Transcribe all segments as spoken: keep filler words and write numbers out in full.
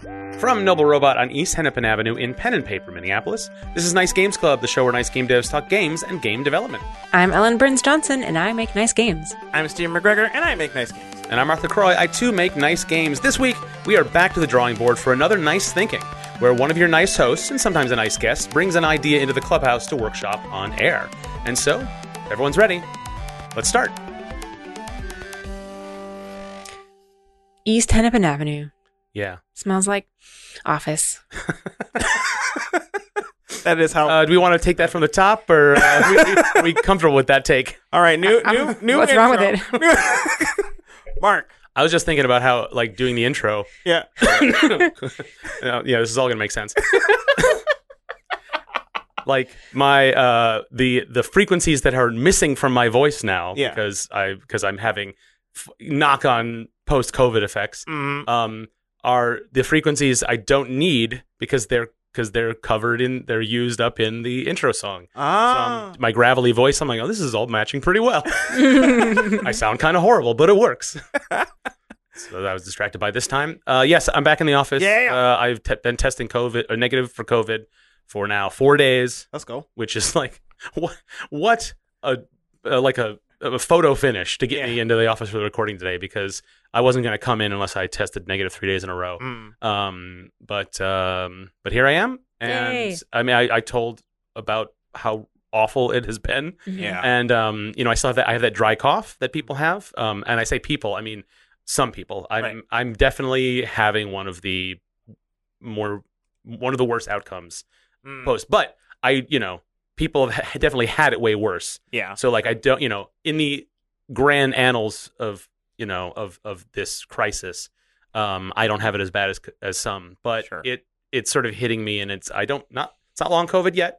From Noble Robot on East Hennepin Avenue in Pen and Paper, Minneapolis, this is Nice Games Club, the show where nice game devs talk games and game development. I'm Ellen Burns-Johnson, and I make nice games. I'm Steve McGregor, and I make nice games. And I'm Arthur Croy. I too make nice games. This week, we are back to the drawing board for another Nice Thinking, where one of your nice hosts, and sometimes a nice guest, brings an idea into the clubhouse to workshop on air. And so, everyone's ready. Let's start. East Hennepin Avenue. Yeah. Smells like office. That is how. Uh, do we want to take that from the top, or uh, are, we, are we comfortable with that take? All right, new, I'm- new, new. What's intro. wrong with it? Mark. I was just thinking about how, like, doing the intro. Yeah. Uh, yeah, this is all gonna make sense. Like my uh, the the frequencies that are missing from my voice now, Yeah. because I because I'm having f- knock on post COVID effects. Mm, Um, are the frequencies I don't need because they're because they're covered in they're used up in the intro song. So ah. um, my gravelly voice, I'm like, oh, this is all matching pretty well. I sound kind of horrible, but it works. So I was distracted by this time. Uh, yes, I'm back in the office. Yeah. Uh, I've te- been testing COVID or negative for COVID for now four days, Let's go. which is like what what a uh, like a, a photo finish to get Yeah. me into the office for the recording today, because I wasn't going to come in unless I tested negative three days in a row. Mm. Um, but um, but here I am, and Yay. I mean, I, I told about how awful it has been, Yeah. and um, you know, I still have that. I have that dry cough that people have, um, and I say people, I mean some people. I'm Right. I'm definitely having one of the more one of the worst outcomes Mm. post, but I you know people have ha- definitely had it way worse. Yeah. So like I don't you know in the grand annals of you know of of this crisis, um, I don't have it as bad as as some, but Sure. it it's sort of hitting me, and it's I don't not it's not long COVID yet,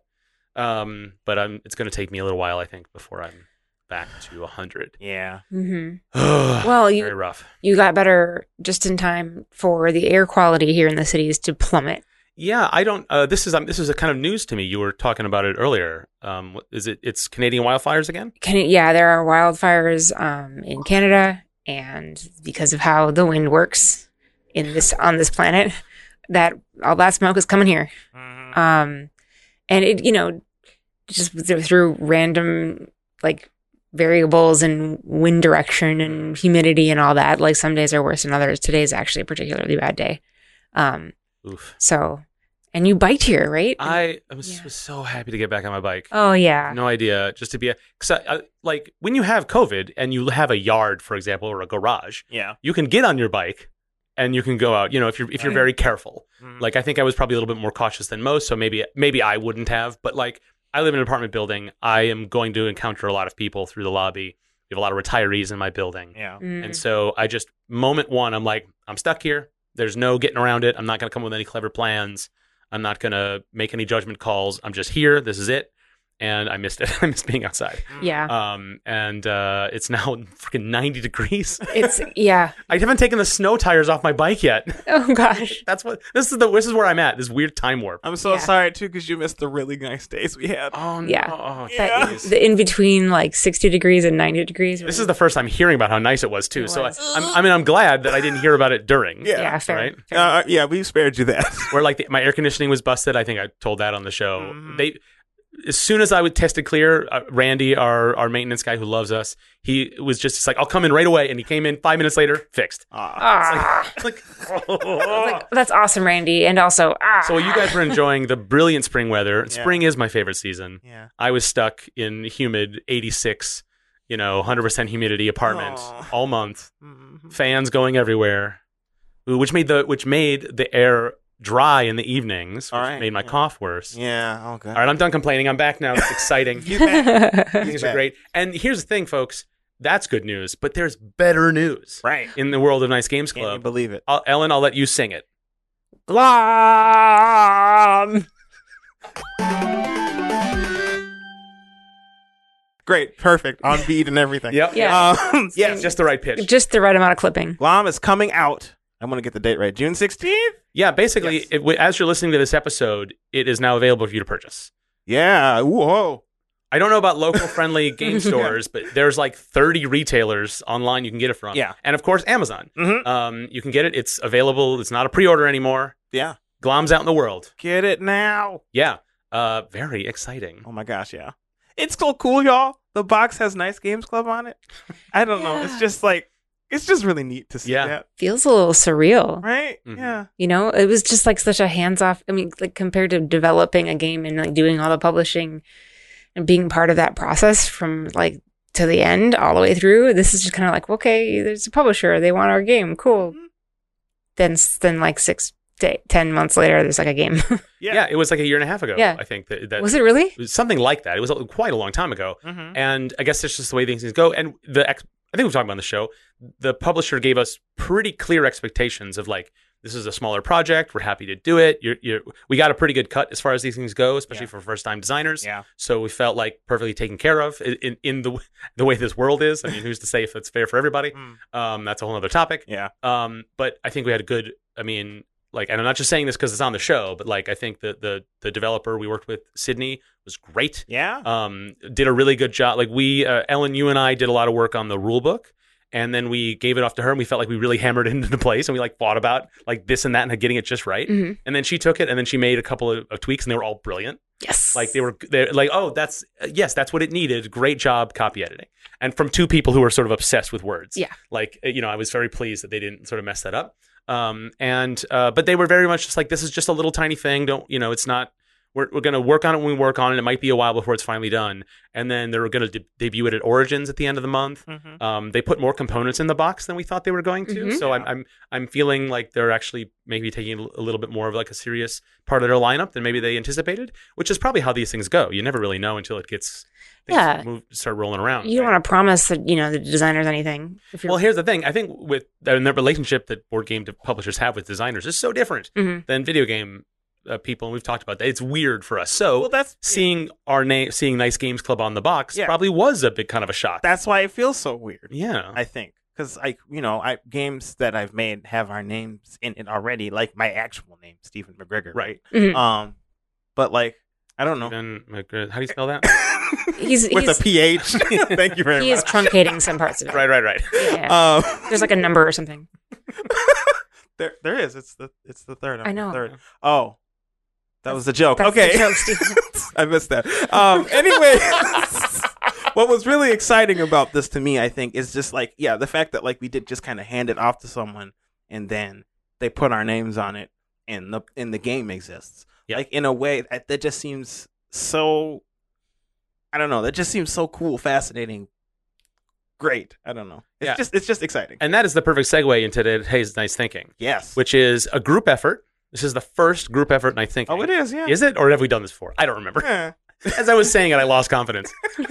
um, but I'm it's going to take me a little while, I think, before I'm back to a hundred. Yeah. hmm well, Well, you very rough. you got better just in time for the air quality here in the cities to plummet. Yeah, I don't. Uh, this is um, this is a kind of news to me. You were talking about it earlier. Um, what- is it? It's Canadian wildfires again? Can it, yeah, there are wildfires um, in Canada, and because of how the wind works in this on this planet, that all that smoke is coming here. Mhm. Um, and it, you know, just th- through random like variables and wind direction and humidity and all that. Like some days are worse than others. Today's actually a particularly bad day. Um, Oof. so, and you biked here, right? I was, Yeah. was so happy to get back on my bike. oh yeah. No idea, just to be a cause I, I, like when you have COVID and you have a yard, for example, or a garage, Yeah. you can get on your bike and you can go out. You know, if you're if you're Right. very careful. Mm. Like I think I was probably a little bit more cautious than most, so maybe maybe I wouldn't have. But like I live in an apartment building, I am going to encounter a lot of people through the lobby. We have a lot of retirees in my building. Yeah. Mm. And so I just, moment one, I'm like, I'm stuck here. There's no getting around it. I'm not going to come with any clever plans. I'm not going to make any judgment calls. I'm just here. This is it. And I missed it. I missed being outside. yeah. Um, and uh, it's now freaking ninety degrees. It's yeah. I haven't taken the snow tires off my bike yet. Oh gosh. That's what, this is the, this is where I'm at. This weird time warp. I'm so Yeah. sorry too, because you missed the really nice days we had. Oh, no. Yeah. Oh, Yeah. jeez. The in between like sixty degrees and ninety degrees. This is the first time hearing about how nice it was, too. It so I, was. I'm, I mean, I'm glad that I didn't hear about it during. Yeah. yeah, fair. Right? fair. Uh, yeah, we spared you that. Where like the, my air conditioning was busted. I think I told that on the show. Mhm. They, as soon as I would tested clear, uh, Randy, our our maintenance guy who loves us, he was just, just like, I'll come in right away, and he came in five minutes later, fixed. Aw. Ah, It's like, like, that's awesome, Randy. And also, ah. so while you guys were enjoying the brilliant spring weather. Yeah. Spring is my favorite season. Yeah. I was stuck in humid eighty-six, you know, one hundred percent humidity apartment Aw. all month. Mhm. Fans going everywhere, Ooh, which made the which made the air dry in the evenings, which All right, made my yeah. cough worse. Yeah. Oh god. All right, I'm done complaining. I'm back now. It's exciting. You back. Things are back. great. And here's the thing, folks. That's good news, but there's better news Right. in the world of Nice Games Can't you Club. believe it? I'll, Ellen, I'll let you sing it. Glom. Great. Perfect. On beat and everything. Yep. Yeah. Um, Yeah, yes. just the right pitch. Just the right amount of clipping. Glom is coming out. I'm going to get the date right. June sixteenth? Yeah, basically, Yes. it, as you're listening to this episode, it is now available for you to purchase. Yeah. Whoa. I don't know about local friendly game stores, but there's like thirty retailers online you can get it from. Yeah. And of course, Amazon. Mm-hmm. Um, you can get it. It's available. It's not a pre-order anymore. Yeah. Glom's out in the world. Get it now. Yeah. Uh, very exciting. Oh my gosh, yeah. It's so cool, y'all. The box has Nice Games Club on it. I don't know. It's Yeah. just like, it's just really neat to see Yeah. that. Feels a little surreal. Right? Mhm. Yeah. You know, it was just like such a hands off. I mean, like compared to developing a game and like doing all the publishing and being part of that process from like to the end all the way through. This is just kind of like, okay, there's a publisher. They want our game. Cool. Mhm. Then, then like six, to ten months later, there's like a game. Yeah. Yeah. It was like a year and a half ago. Yeah. I think that, that Was it really? it was something like that. It was quite a long time ago. Mm-hmm. And I guess it's just the way things go. And the ex- I think we've talked about on the show, the publisher gave us pretty clear expectations of like, this is a smaller project. We're happy to do it. You're, you're, we got a pretty good cut as far as these things go, especially Yeah. for first-time designers. Yeah. So we felt like perfectly taken care of in, in, in the the way this world is. I mean, who's to say if it's fair for everybody? Mm. Um, that's a whole other topic. Yeah. Um, but I think we had a good. I mean, like, and I'm not just saying this because it's on the show, but like, I think that the the developer we worked with, Sydney, was great. Yeah. Um, did a really good job. Like we, uh, Ellen, you and I did a lot of work on the rule book. And then we gave it off to her, and we felt like we really hammered it into place, and we like thought about like this and that and getting it just right. Mm-hmm. And then she took it, and then she made a couple of, of tweaks, and they were all brilliant. Yes. Like they were, they're like, oh, that's uh, yes, that's what it needed. Great job copy editing, and from two people who are sort of obsessed with words. Yeah. Like you know, I was very pleased that they didn't sort of mess that up. Um, and uh, but they were very much just like, this is just a little tiny thing. Don't you know? It's not. We're, we're going to work on it when we work on it. It might be a while before it's finally done. And then they're going to de- debut it at Origins at the end of the month. Mm-hmm. Um, they put more components in the box than we thought they were going to. Mhm. So I'm, I'm I'm feeling like they're actually maybe taking a little bit more of like a serious part of their lineup than maybe they anticipated, which is probably how these things go. You never really know until it gets things Yeah. move, start rolling around. You don't want to promise that, you know, the designers anything. If you're, Well, here's the thing. I think with and the relationship that board game publishers have with designers is so different Mhm. than video game uh, people. And we've talked about that. It's weird for us. So Well, that's seeing our name, seeing Nice Games Club on the box Yeah. probably was a big kind of a shock. that's why it feels so weird. yeah. I think because I, you know, I games that I've made have our names in it already, like my actual name, Stephen McGregor, right? Mhm. Um, but like I don't know. Steven McGregor- How do you spell that? He's- with he's- a P H. Thank you very he is much. truncating some parts of it. right, right, right. Yeah. Um, There's like a number or something. there, there is. It's the, it's the third. I'm I the know. Third. Oh, that was a joke. That's okay, the joke, Stephen. I missed that. Um, anyway, what was really exciting about this to me, I think, is just like, yeah, the fact that like we did just kind of hand it off to someone, and then they put our names on it, and the and the game exists. Yeah. Like in a way that, that just seems so. I don't know. That just seems so cool, fascinating, great. I don't know. It's Yeah. just it's just exciting. And that is the perfect segue into today's Nice Thinking, Yes. which is a group effort. This is the first group effort Nice Thinking. Oh, it is. Yeah. Is it? Or have we done this before? I don't remember. Yeah. As I was saying it, I lost confidence.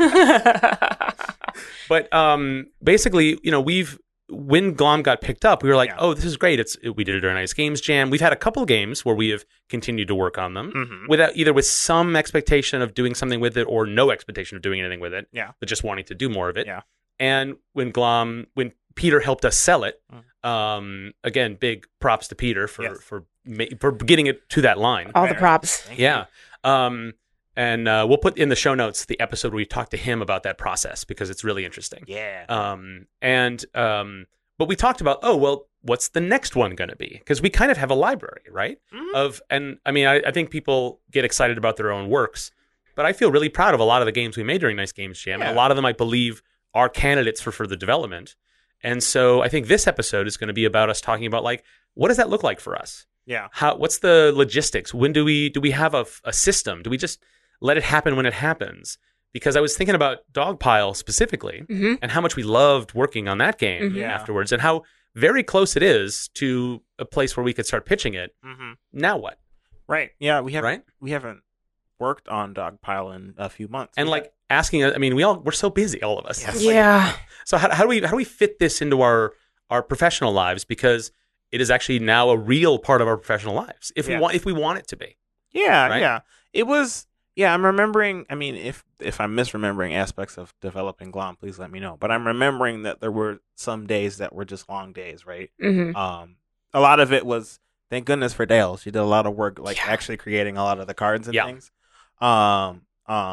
But um, basically, you know, we've when Glom got picked up, we were like, Yeah. "Oh, this is great! It's we did it during Nice Games Jam. We've had a couple games where we have continued to work on them Mhm. without either with some expectation of doing something with it or no expectation of doing anything with it. Yeah. but just wanting to do more of it. Yeah. And when Glom, when Peter helped us sell it, Mm. um, again, big props to Peter for Yes. for ma- for getting it to that line. All the props. Thank you. Yeah. Um, and uh, we'll put in the show notes the episode where we talked to him about that process because it's really interesting. Yeah. Um, and um, but we talked about, oh, well, what's the next one going to be? Because we kind of have a library, right? Mhm. Of and I mean, I, I think people get excited about their own works, but I feel really proud of a lot of the games we made during Nice Games Jam. Yeah. And a lot of them, I believe, are candidates for further development. And so I think this episode is going to be about us talking about like, what does that look like for us? Yeah. How what's the logistics? When do we do we have a, a system? Do we just let it happen when it happens? Because I was thinking about Dogpile specifically Mhm. and how much we loved working on that game Mhm. Yeah. afterwards and how very close it is to a place where we could start pitching it. Mm-hmm. Now what? Right. Yeah. We haven't. Right? We haven't worked on Dogpile in a few months. And We like asking I mean, we all we're so busy, all of us. Yes. It's like, Yeah. so how, how do we how do we fit this into our our professional lives? Because it is actually now a real part of our professional lives. If Yeah. we want if we want it to be. Yeah, Right? yeah. It was. Yeah, I'm remembering. I mean, if if I'm misremembering aspects of developing Glom, please let me know. But I'm remembering that there were some days that were just long days, right? hmm Um, a lot of it was thank goodness for Dale. She did a lot of work, like Yeah. actually creating a lot of the cards and Yeah. things. Um, um,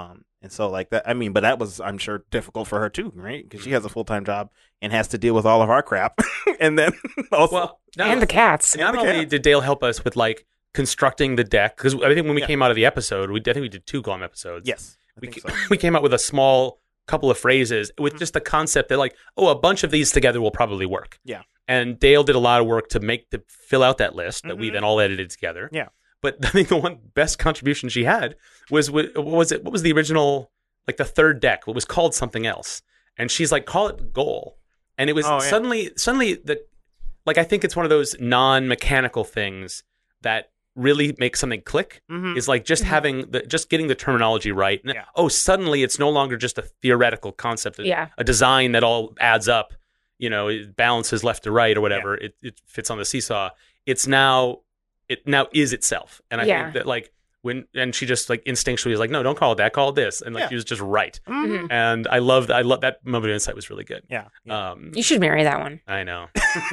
And so like that, I mean, but that was, I'm sure, difficult for her too, right? Because she has a full time job and has to deal with all of our crap, and then also Well, not, and the cats. not the only cat. did Dale help us with like constructing the deck, because I think when we Yeah. came out of the episode, we I think we did two Glom episodes. yes, I we think ca- so. we came out with a small couple of phrases with Mhm. just the concept that like, oh, a bunch of these together will probably work. Yeah. And Dale did a lot of work to make the fill out that list that we Mhm. then all edited together. Yeah. But I think the one best contribution she had was with, what was it? What was the original, like the third deck? It was called something else, and she's like, call it goal, and it was Oh, yeah. suddenly suddenly the like I think it's one of those non-mechanical things that really make something click. Mhm. Is like just Mhm. having the just getting the terminology right. And, Yeah. Oh, suddenly it's no longer just a theoretical concept, a, Yeah. a design that all adds up. You know, it balances left to right or whatever. It it fits on the seesaw. It's now it now is itself. And I Yeah. think that like when and she just like instinctually is like, no, don't call it that, call it this, and like Yeah. she was just right. Mhm. And I love that. I love that moment of insight was really good. Yeah. yeah. Um, You should marry that one. I know.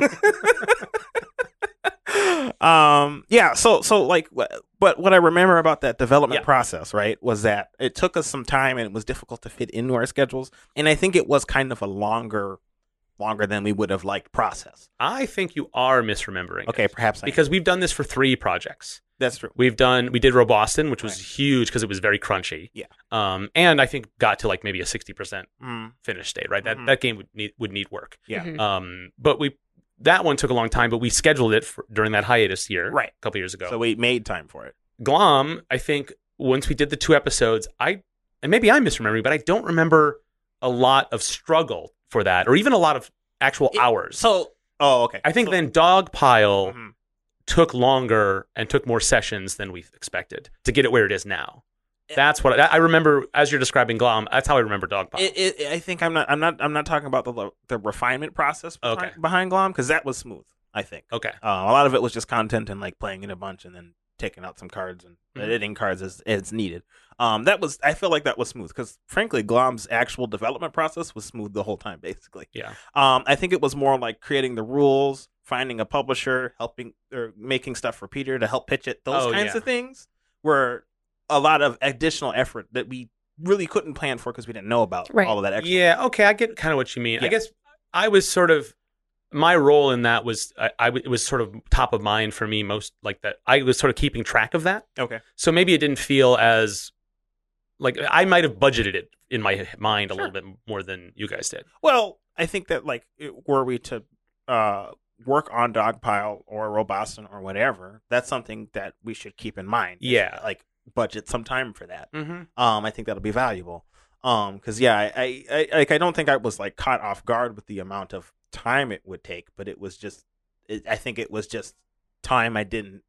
um yeah so so like wh- but what I remember about that development Yeah. process, right, was that it took us some time and it was difficult to fit into our schedules, and I think it was kind of a longer longer than we would have liked process. I think you are misremembering. Okay, it. perhaps I am. Because we've done this for three projects. That's true. We've done we did Roboston, which was Right. huge because it was very crunchy. Yeah. Um, and I think got to like maybe a sixty percent Mm, finish state. Right. That Mhm. that game would need would need work. yeah. Mhm. Um, but we that one took a long time, but we scheduled it for, during that hiatus year, Right. a couple years ago. So we made time for it. Glom, I think once we did the two episodes, I and maybe I'm misremembering, but I don't remember a lot of struggle for that, or even a lot of actual It- hours. So oh okay. I think So- then Dogpile Mhm. took longer and took more sessions than we expected to get it where it is now. That's what I, I remember as you're describing Glom. That's how I remember Dogpile. It, it, I think I'm not. I'm not. I'm not talking about the the refinement process behind, Okay. behind Glom, because that was smooth. I think okay. uh, a lot of it was just content and like playing in a bunch and then taking out some cards and Mhm. editing cards as, as needed. Um, that was. I feel like that was smooth because frankly, Glom's actual development process was smooth the whole time, basically. Yeah. Um, I think it was more like creating the rules, finding a publisher, helping or making stuff for Peter to help pitch it. Those Oh, kinds yeah. of things were a lot of additional effort that we really couldn't plan for because we didn't know about Right. all of that extra. Yeah. Okay. I get kind of what you mean. I Yeah. guess I was sort of my role in that was I, I w- it was sort of top of mind for me most like that. I was sort of keeping track of that. Okay. So maybe it didn't feel as like I might have budgeted it in my mind a Sure. little bit more than you guys did. Well, I think that like it- were we to uh, work on Dogpile or Roboston or whatever, that's something that we should keep in mind. is, Yeah. like budget some time for that. Mm-hmm. Um, I think that'll be valuable. Um, because yeah, I, I, I like I don't think I was like caught off guard with the amount of time it would take, but it was just, it, I think it was just time I didn't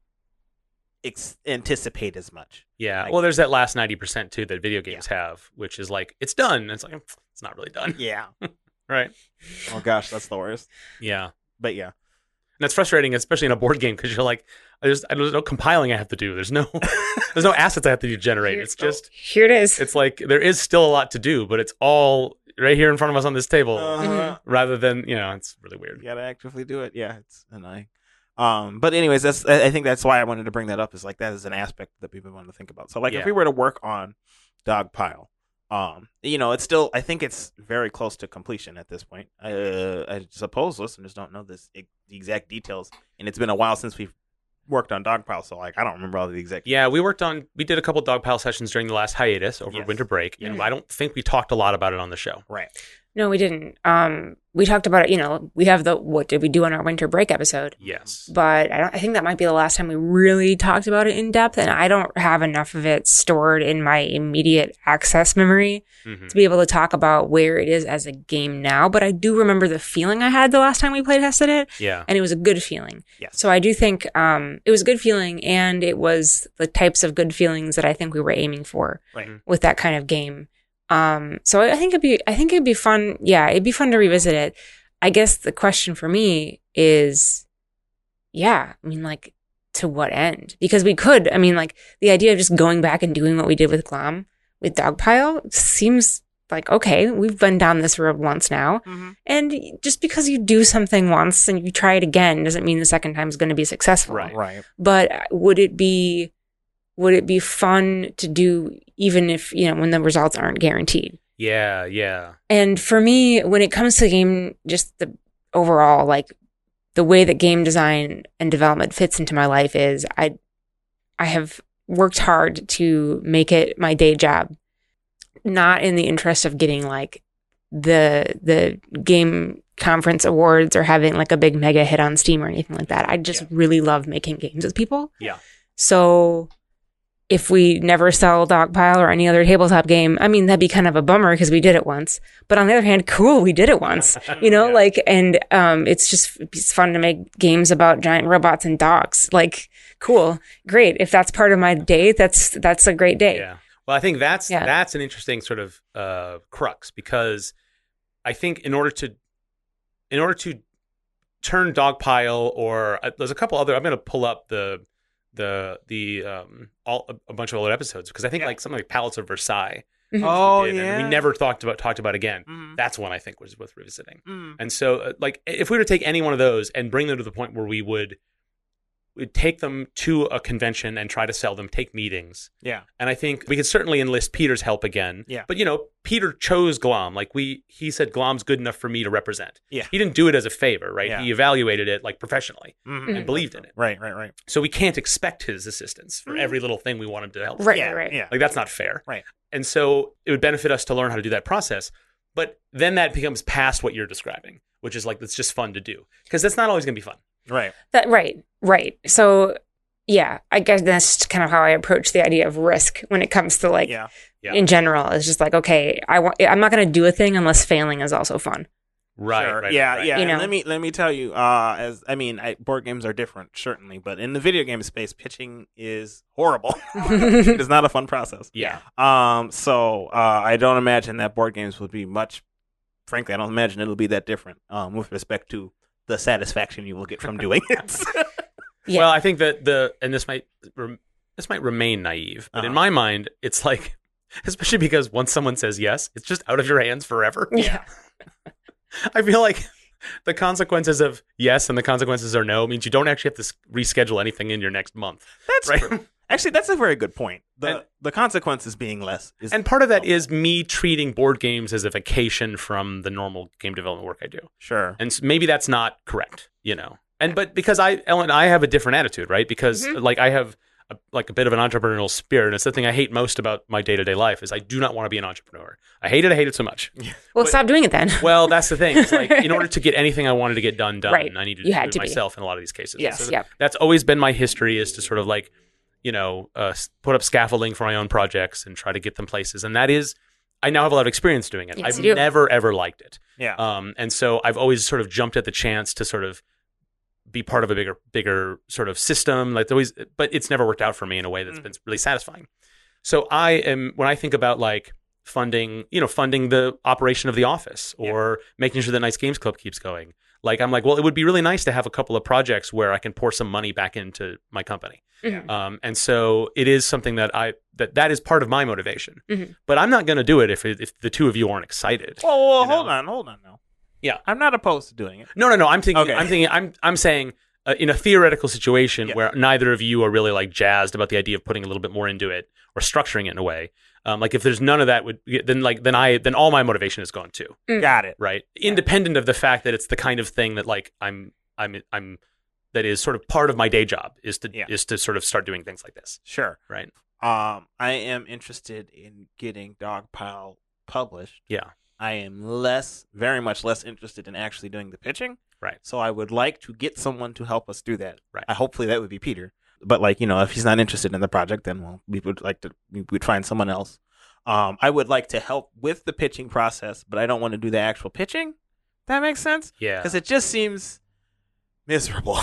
ex- anticipate as much. Yeah. Like- Well, there's that last ninety percent too that video games have, which is like it's done. And it's like it's not really done. Yeah. Right. Oh gosh, that's the worst. Yeah. But yeah. And that's frustrating, especially in a board game, because you're like, there's, there's no compiling I have to do. There's no, there's no assets I have to generate. Here- It's just, Here it is. it's like there is still a lot to do, but it's all right here in front of us on this table, Uh-huh. rather than you know, it's really weird. You gotta actively do it. Yeah, it's annoying. Um, but anyways, that's I I think that's why I wanted to bring that up. Is like that is an aspect that people want to think about. So like Yeah. if we were to work on Dogpile, um, you know, it's still I think it's very close to completion at this point. Uh, I suppose listeners don't know this the exact details, and it's been a while since we've worked on Dogpile, so like I don't remember all the exact. Yeah, we worked on, we did a couple Dogpile sessions during the last hiatus over Yes. winter break, and Mhm. I don't think we talked a lot about it on the show. Right. No, we didn't. Um, we talked about it. You know, we have the what did we do on our winter break episode, Yes. but I don't. I think that might be the last time we really talked about it in depth, and I don't have enough of it stored in my immediate access memory Mhm. to be able to talk about where it is as a game now. But I do remember the feeling I had the last time we play tested it, Yeah. and it was a good feeling. Yes. So I do think um, it was a good feeling, and it was the types of good feelings that I think we were aiming for Right. with that kind of game. Um, so I think it'd be, I think it'd be fun. Yeah, it'd be fun to revisit it. I guess the question for me is, yeah, I mean, like, to what end? Because we could, I mean, like, the idea of just going back and doing what we did with Glom, with Dogpile, seems like, okay, we've been down this road once now. Mm-hmm. And just because you do something once and you try it again doesn't mean the second time is going to be successful. Right. Right. But would it be would it be fun to do even if, you know, when the results aren't guaranteed? Yeah, yeah. And for me, when it comes to game, just the overall, like the way that game design and development fits into my life is I, I have worked hard to make it my day job, not in the interest of getting like the, the game conference awards or having like a big mega hit on Steam or anything like that. I just Yeah. really love making games with people. Yeah. So if we never sell Dogpile or any other tabletop game, I mean, that'd be kind of a bummer because we did it once. But on the other hand, cool, we did it once, you know, Yeah. like, and um, it's just it's fun to make games about giant robots and dogs. Like, cool, great. If that's part of my day, that's that's a great day. Yeah. Well, I think that's Yeah. that's an interesting sort of uh, crux because I think in order to in order to turn Dogpile or uh, there's a couple other I'm going to pull up the the the um all a, a bunch of older episodes because I think Yeah. like something like Palace of Versailles Mhm. Oh, we did, and yeah. we never talked about talked about again. Mhm. That's one I think was worth revisiting. Mm. And so, uh, like, if we were to take any one of those and bring them to the point where we would, we'd take them to a convention and try to sell them, take meetings. Yeah. And I think we could certainly enlist Peter's help again. Yeah. But, you know, Peter chose Glom. Like, we, he said, Glom's good enough for me to represent. Yeah. He didn't do it as a favor, right? Yeah. He evaluated it, like, professionally Mhm. and believed in it. Right, right, right. So we can't expect his assistance for every little thing we want him to help. Right, yeah, right, right. Yeah. Like, that's not fair. Right. And so it would benefit us to learn how to do that process. But then that becomes past what you're describing, which is like, it's just fun to do. Because that's not always going to be fun. Right. That right, right. So yeah, I guess that's kind of how I approach the idea of risk when it comes to like Yeah. Yeah. in general. It's just like, okay, I want. I'm not going to do a thing unless failing is also fun. Right, Sure. right. yeah, right. yeah. You And know. let me let me tell you, uh, as I mean, I, board games are different, certainly, but in the video game space, pitching is horrible. It is not a fun process. Yeah. Um. So uh, I don't imagine that board games would be much. Frankly, I don't imagine it'll be that different. Um, with respect to the satisfaction you will get from doing it. Yeah. Well, I think that the, and this might, rem- this might remain naive, but in Uh-huh. my mind, it's like, especially because once someone says yes, it's just out of your hands forever. Yeah. I feel like the consequences of yes and the consequences are no means you don't actually have to s- reschedule anything in your next month. That's Right. true. Actually, that's a very good point. The And- the consequences being less is And part of that is me treating board games as a vacation from the normal game development work I do. sure. And s- maybe that's not correct, you know. And but because I, Ellen, I have a different attitude, right? Because Mhm. like I have a, like a bit of an entrepreneurial spirit. And it's the thing I hate most about my day to day life is I do not want to be an entrepreneur. I hate it. I hate it so much. Well, But- stop doing it then. Well, that's the thing. It's like in order to get anything I wanted to get done done, Right. I needed to You do had it to be. myself in a lot of these cases. Yes. So Yep. that's always been my history is to sort of like, you know, uh, s- put up scaffolding for my own projects and try to get them places. And that is, I now have a lot of experience doing it. Yes, I've you do. never ever liked it. Yeah. Um, and so I've always sort of jumped at the chance to sort of be part of a bigger, bigger sort of system. Like always, but it's never worked out for me in a way that's Mm. been really satisfying. So I am when I think about like funding, you know, funding the operation of the office or making sure that Nice Games Club keeps going. Like I'm like, well, it would be really nice to have a couple of projects where I can pour some money back into my company. Mhm. Um, and so it is something that I that that is part of my motivation. Mhm. But I'm not going to do it if it, if the two of you aren't excited. Whoa, whoa, you hold know. on, hold on now. Yeah. I'm not opposed to doing it. No, no, no. I'm thinking. Okay. I'm thinking. I'm. I'm saying uh, in a theoretical situation Yeah. where neither of you are really like jazzed about the idea of putting a little bit more into it or structuring it in a way. Um, like if there's none of that, would then like then I then all my motivation is gone too, Mm. Got it. right? Independent of the fact that it's the kind of thing that like I'm I'm I'm that is sort of part of my day job is to Yeah. is to sort of start doing things like this, Sure. right? Um, I am interested in getting Dogpile published. Yeah. I am less, very much less interested in actually doing the pitching. Right. So I would like to get someone to help us do that. Right. I hopefully that would be Peter. But like, you know, if he's not interested in the project, then well, we would like to we would find someone else. Um, I would like to help with the pitching process, but I don't want to do the actual pitching. That makes sense? Yeah. Because it just seems miserable.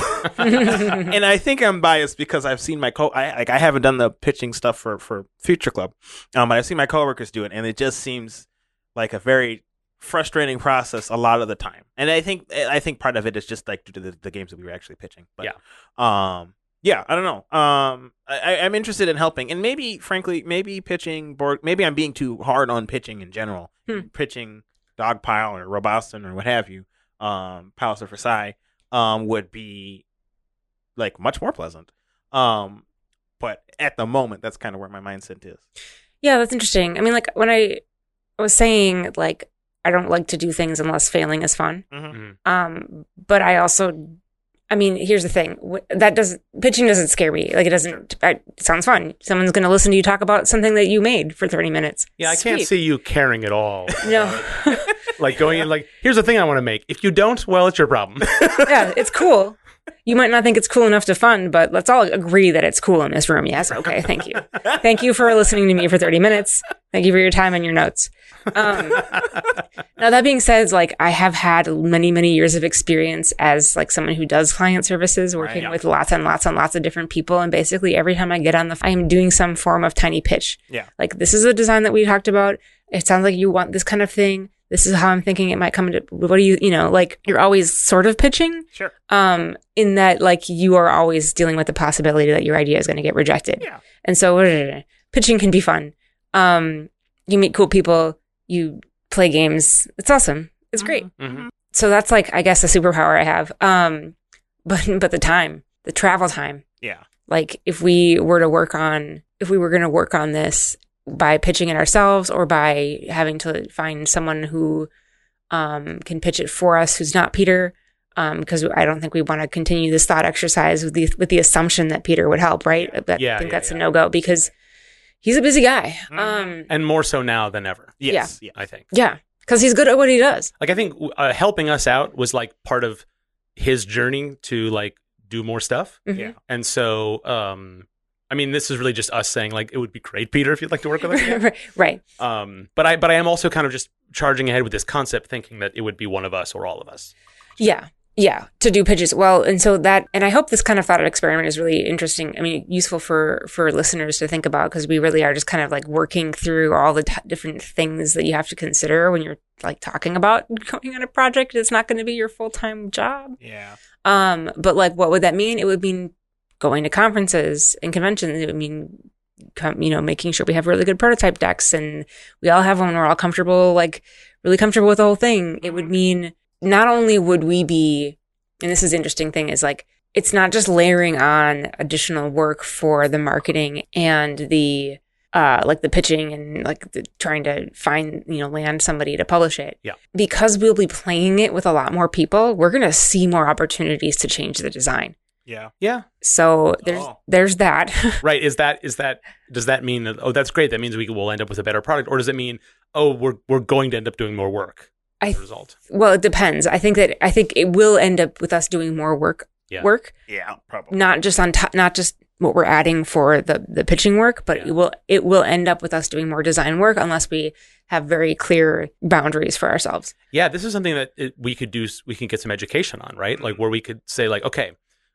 And I think I'm biased because I've seen my co I like I haven't done the pitching stuff for for Future Club. Um, but I've seen my coworkers do it, and it just seems like a very frustrating process a lot of the time. And I think I think part of it is just like due to the, the games that we were actually pitching. But Yeah. um yeah, I don't know. Um I, I'm interested in helping, and maybe frankly, maybe pitching board maybe I'm being too hard on pitching in general. Hmm. Pitching Dogpile or Roboston or what have you, um, Palace of Versailles, um, would be like much more pleasant. Um, But at the moment, that's kind of where my mindset is. Yeah, that's interesting. I mean, like when I was saying, like, I don't like to do things unless failing is fun. Mm-hmm. Um, but I also, I mean, here's the thing: Wh- that doesn't pitching doesn't scare me. Like it doesn't. I, it sounds fun. Someone's going to listen to you talk about something that you made for thirty minutes. Yeah, I can't Sweet. see you caring at all. No. Like going in, like, here's the thing I want to make. If you don't, well, it's your problem. Yeah, it's cool. You might not think it's cool enough to fund, but let's all agree that it's cool in this room. Yes. Okay. Thank you. Thank you for listening to me for thirty minutes. Thank you for your time and your notes. Um, now that being said, like I have had many, many years of experience as like someone who does client services, working Right, yeah. with lots and lots and lots of different people. And basically every time I get on the, I am doing some form of tiny pitch. Yeah. Like this is a design that we talked about. It sounds like you want this kind of thing. This is how I'm thinking it might come into, what do you, you know, like you're always sort of pitching. Sure. Um, in that like you are always dealing with the possibility that your idea is going to get rejected. Yeah. And so pitching can be fun. Um, you meet cool people, you play games. It's awesome. It's great. Mhm. So that's like, I guess, a superpower I have. Um, but, but the time, the travel time, Yeah. like if we were to work on, if we were going to work on this by pitching it ourselves or by having to find someone who um, can pitch it for us, who's not Peter, because um, I don't think we want to continue this thought exercise with the with the assumption that Peter would help, right? That, Yeah, I think yeah, that's yeah. a no-go because he's a busy guy. Mhm. Um, And more so now than ever, Yes. Yeah. I think. yeah, because he's good at what he does. Like I think uh, helping us out was like part of his journey to like do more stuff. Mhm. Yeah. And so, um, I mean, this is really just us saying like it would be great, Peter, if you'd like to work with us again. Right. Um, but I, but I am also kind of just charging ahead with this concept, thinking that it would be one of us or all of us. Yeah. Yeah. To do pitches. Well, and so that, and I hope this kind of thought experiment is really interesting. I mean, useful for, for listeners to think about because we really are just kind of like working through all the t- different things that you have to consider when you're like talking about going on a project. It's not going to be your full-time job. Yeah. Um, but like, what would that mean? It would mean going to conferences and conventions. It would mean, com- you know, making sure we have really good prototype decks and we all have one. We're all comfortable, like really comfortable with the whole thing. It would mean not only would we be, and this is the interesting thing is like, it's not just layering on additional work for the marketing and the, uh, like the pitching and like the, trying to find, you know, land somebody to publish it. Yeah. Because we'll be playing it with a lot more people, we're going to see more opportunities to change the design. Yeah. Yeah. So there's, Oh. there's that. Right. Is that, is that, does that mean that, oh, that's great. That means we will end up with a better product. Or does it mean, oh, we're, we're going to end up doing more work as I a result? Well, it depends. I think that, I think it will end up with us doing more work, Yeah. work, Yeah. Probably. not just on top, not just what we're adding for the, the pitching work, but Yeah. it will, it will end up with us doing more design work unless we have very clear boundaries for ourselves. Yeah. This is something that it, we could do. We can get some education on, right? Like where we could say like, okay,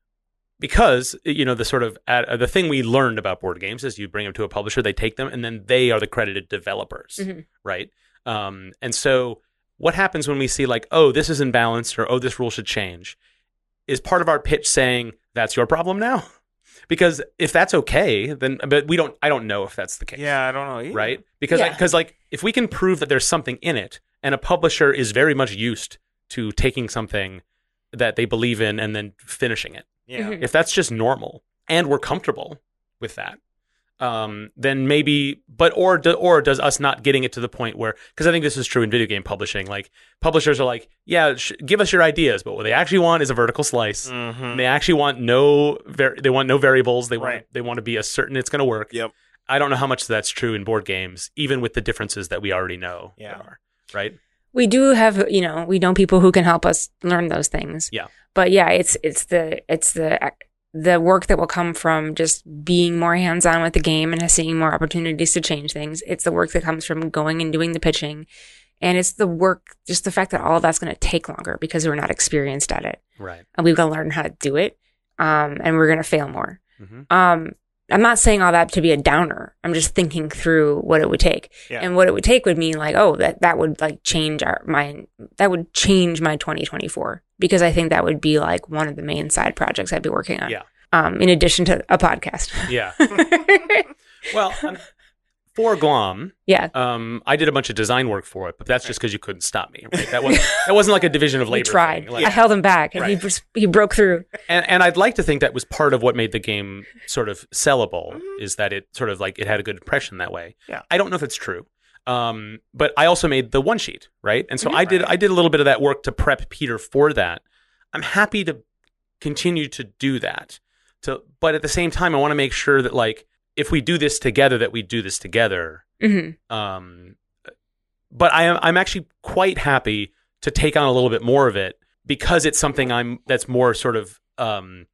because, you know, the sort of, uh, the thing we learned about board games is you bring them to a publisher, they take them, and then they are the credited developers, Mhm. right? Um, and so what happens when we see like, oh, this isn't balanced, or oh, this rule should change? Is part of our pitch saying, that's your problem now? Because if that's okay, then, but we don't, I don't know if that's the case. Yeah. I don't know. Either. Right? Because, Yeah. because like, if we can prove that there's something in it, and a publisher is very much used to taking something that they believe in and then finishing it, Yeah. Mhm. if that's just normal and we're comfortable with that, um, then maybe, but, or, do, or does us not getting it to the point where, because I think this is true in video game publishing, like publishers are like, yeah, sh- give us your ideas, but what they actually want is a vertical slice. Mm-hmm. They actually want no, var- they want no variables. They want, Right. they want to be as certain it's going to work. Yep. I don't know how much that's true in board games, even with the differences that we already know Yeah. there are, right? We do have, you know, we know people who can help us learn those things. Yeah. But yeah, it's, it's the, it's the, the work that will come from just being more hands-on with the game and seeing more opportunities to change things. It's the work that comes from going and doing the pitching. And it's the work, just the fact that all of that's going to take longer because we're not experienced at it. Right. And we've got to learn how to do it. Um, and we're going to fail more. Mm-hmm. Um, I'm not saying all that to be a downer. I'm just thinking through what it would take. Yeah. And what it would take would mean like, oh, that, that would like change our, my, that would change my twenty twenty-four because I think that would be like one of the main side projects I'd be working on. Yeah. Um, in addition to a podcast. Yeah. Well, um, for Glom, Yeah. um, I did a bunch of design work for it, but that's just because you couldn't stop me. Right? That wasn't that wasn't like a division of We labor. tried. thing. Like, I held him back, and he Right. just, he broke through. and and I'd like to think that was part of what made the game sort of sellable, Mhm. is that it sort of like it had a good impression that way. Yeah. I don't know if it's true. Um, but I also made the one sheet, right? And so Mhm. I did Right. I did a little bit of that work to prep Peter for that. I'm happy to continue to do that. To but at the same time, I want to make sure that like if we do this together, that we do this together. hmm Um, but I am I'm actually quite happy to take on a little bit more of it because it's something I'm that's more sort of um,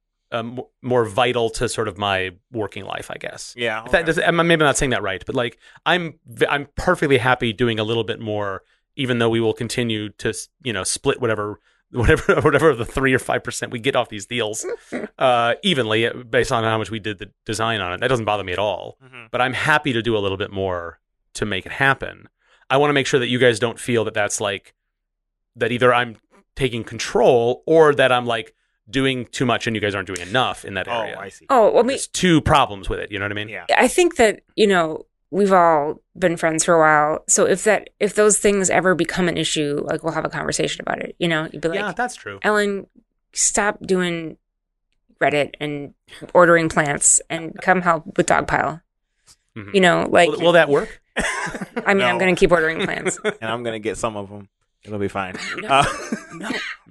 um more vital to sort of my working life, I guess. Yeah. If that okay. does, I'm maybe not saying that right, but like I'm v- I'm perfectly happy doing a little bit more, even though we will continue to you know split whatever whatever whatever the three or five percent we get off these deals uh, evenly based on how much we did the design on it. That doesn't bother me at all. Mhm. But I'm happy to do a little bit more to make it happen. I want to make sure that you guys don't feel that that's like that either I'm taking control or that I'm like doing too much and you guys aren't doing enough in that Oh, area. I see. Oh, well, me, There's two problems with it. You know what I mean? Yeah. I think that, you know, we've all been friends for a while. So if that, if those things ever become an issue, like we'll have a conversation about it. You know, you'd be like, Yeah, that's true. Ellen, stop doing Reddit and ordering plants and come help with Dogpile. Mhm. You know, like, will, will that work? I mean, I'm No. going to keep ordering plants. and I'm gonna get some of them. It'll be fine. No. Uh, No,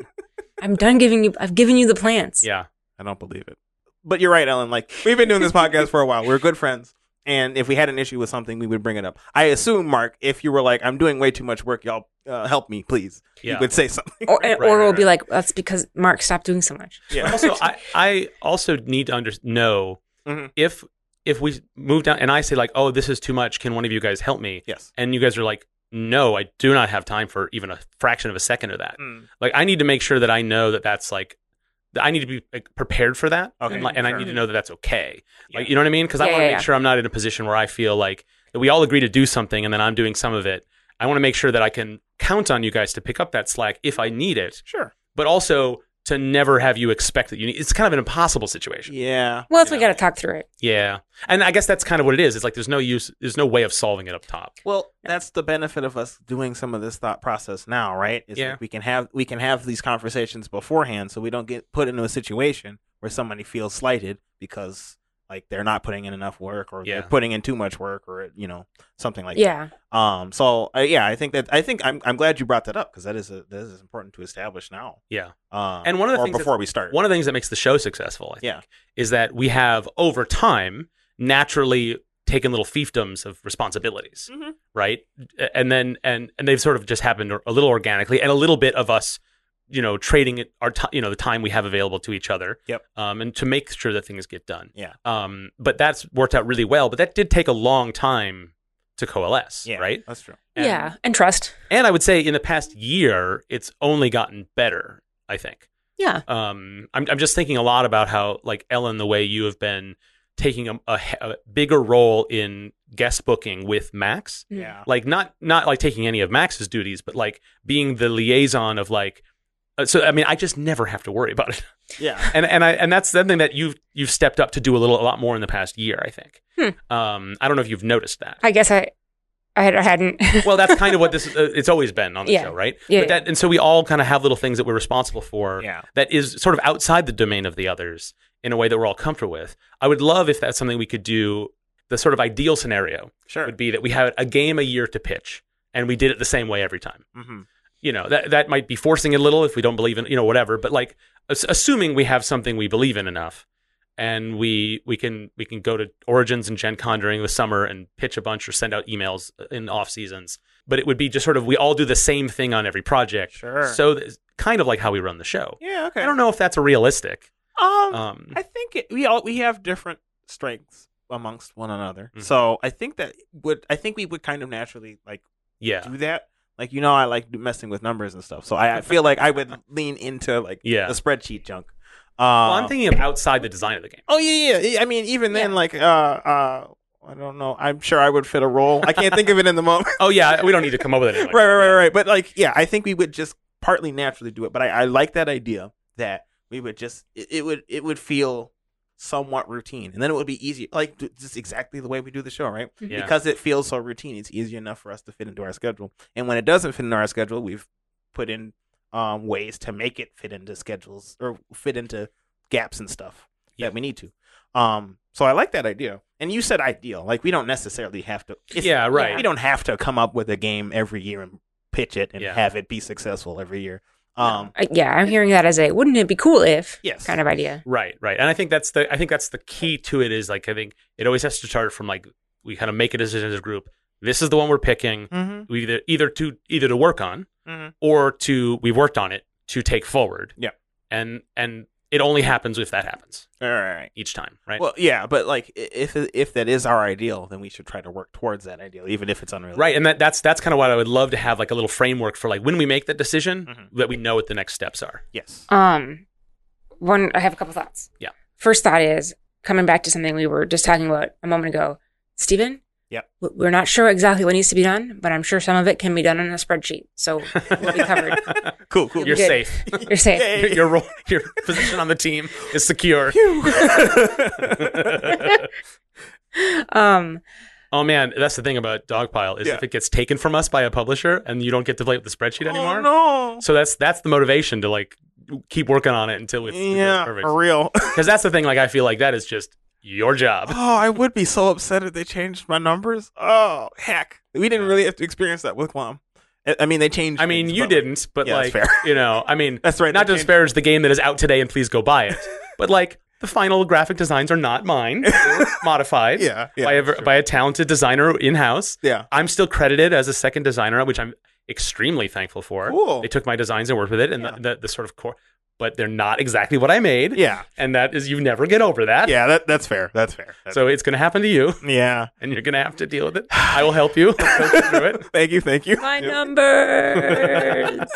I'm done giving you, I've given you the plants. Yeah. I don't believe it. But you're right, Ellen. Like we've been doing this podcast for a while. We're good friends, and if we had an issue with something, we would bring it up. I assume, Mark, if you were like, "I'm doing way too much work, y'all uh, help me, please," Yeah. you would say something. Or, Right, or right, we'll be right. like, that's because Mark stopped doing so much. Yeah. Also, I, I also need to under, know Mhm. if if we move down and I say like, oh, this is too much. Can one of you guys help me? Yes. And you guys are like, no, I do not have time for even a fraction of a second of that. Mm. Like, I need to make sure that I know that that's like, that I need to be like, prepared for that. Okay, And, like, and I sure. need to know that that's okay. Like, Yeah. you know what I mean? Because I Yeah, want to yeah, make yeah. sure I'm not in a position where I feel like that we all agree to do something and then I'm doing some of it. I want to make sure that I can count on you guys to pick up that slack if I need it, Sure. but also to never have you expect that you need. It's kind of an impossible situation. Yeah. Well, if You we know. got to talk through it. Yeah. And I guess that's kind of what it is. It's like there's no use, there's no way of solving it up top. Well, that's the benefit of us doing some of this thought process now, right? Is Yeah. like we can have we can have these conversations beforehand, so we don't get put into a situation where somebody feels slighted because like they're not putting in enough work, or Yeah. they're putting in too much work, or you know something like Yeah. that. Um. So uh, yeah, I think that I think I'm I'm glad you brought that up because that is a, that is important to establish now. Yeah. Um, And one of the or things before we start. One of the things that makes the show successful, I think, Yeah. is that we have over time naturally taken little fiefdoms of responsibilities, Mhm. right? And then and and they've sort of just happened a little organically, and a little bit of us, you know, trading it our ti you know the time we have available to each other, Yep. um, and to make sure that things get done. Yeah. Um, but that's worked out really well. But that did take a long time to coalesce, Yeah. right? That's true. And- yeah. And trust. And I would say in the past year, it's only gotten better. I think. Yeah. Um, I'm I'm just thinking a lot about how, like, Ellen, the way you have been taking a, a, a bigger role in guest booking with Max, Mm. Yeah. like not not like taking any of Max's duties, but like being the liaison of like. Uh, so I mean, I just never have to worry about it, Yeah. and and I and that's something that you've you've stepped up to do a little a lot more in the past year, I think. Hmm. Um, I don't know if you've noticed that. I guess I, I, had, I hadn't. Well, that's kind of what this uh, it's always been on the Yeah. show, right? Yeah, But that, and so we all kind of have little things that we're responsible for Yeah. that is sort of outside the domain of the others in a way that we're all comfortable with. I would love if that's something we could do. The sort of ideal scenario Sure. would be that we had a game a year to pitch, and we did it the same way every time. Mm-hmm. You know, that that might be forcing it a little if we don't believe in, you know, whatever. But like, ass- assuming we have something we believe in enough, and we we can we can go to Origins and Gen Con during the summer and pitch a bunch or send out emails in off seasons. But it would be just sort of we all do the same thing on every project. Sure. So that- kind of like how we run the show. Yeah. Okay. I don't know if that's a realistic. Um. Um, I think it, we all we have different strengths amongst one another. Mhm. So I think that would I think we would kind of naturally like yeah, do that. Like you know, I like messing with numbers and stuff. So I, I feel like I would lean into like Yeah. the spreadsheet junk. Um, well, I'm thinking of outside the design of the game. Oh yeah, yeah. I mean, even then, Yeah. like, uh, uh, I don't know. I'm sure I would fit a role. I can't think of it in the moment. Oh yeah, we don't need to come up with it. Anyway. right, right, right, right. But like, yeah, I think we would just partly naturally do it. But I, I like that idea that we would just it, it would it would feel somewhat routine, and then it would be easy, like just exactly the way we do the show, right? Yeah. Because it feels so routine, it's easy enough for us to fit into our schedule. And when it doesn't fit into our schedule, we've put in um, ways to make it fit into schedules or fit into gaps and stuff Yeah. that we need to. Um, so I like that idea. And you said ideal, like we don't necessarily have to. It's, Yeah, right. We don't have to come up with a game every year and pitch it and Yeah. have it be successful every year. Um, Uh, yeah, I'm hearing that as a wouldn't it be cool if Yes. kind of idea. Right, right. And I think that's the I think that's the key to it is like I think it always has to start from like we kind of make a decision as a group. This is the one we're picking. mhm, We either either to either to work on mhm. or to we've worked on it to take forward. Yeah. And and it only happens if that happens All right. each time, right? Well, yeah, but like i- if if that is our ideal, then we should try to work towards that ideal, even if it's unrealistic. right. And that that's that's kind of what I would love to have like a little framework for like when we make that decision Mhm. that we know what the next steps are. Yes. Um, one, I have a couple thoughts. Yeah. First thought is coming back to something we were just talking about a moment ago. Stephen? Yep. w- We're not sure exactly what needs to be done, but I'm sure some of it can be done in a spreadsheet. So we'll be covered. Cool. Cool. You're Good. safe. You're safe. Yay. your, your role, your position on the team is secure. Um, Oh man, that's the thing about Dogpile is Yeah. if it gets taken from us by a publisher and you don't get to play with the spreadsheet anymore. Oh, no. So that's that's the motivation to like keep working on it until it's, Yeah, it's perfect. for real. Because that's the thing. Like I feel like that is just your job. Oh, I would be so upset if they changed my numbers. Oh, heck. We didn't really have to experience that with Glom. I I mean, they changed. I mean, things, you but- didn't, but Yeah, like that's fair. you know, I mean, That's right. not they to changed- disparage the game that is out today and please go buy it, but like the final graphic designs are not mine, They're modified Yeah, yeah, by a that's true. by a talented designer in house. Yeah. I'm still credited as a second designer, which I'm extremely thankful for. Cool. They took my designs and worked with it, and Yeah. the, the the sort of core, but they're not exactly what I made. Yeah. And that is you never get over that. Yeah, that, that's fair. That's fair. That's So it's going to happen to you, yeah. and you're going to have to deal with it. I will help you. I'll coach you through it. Thank you. Thank you. my Yep. numbers.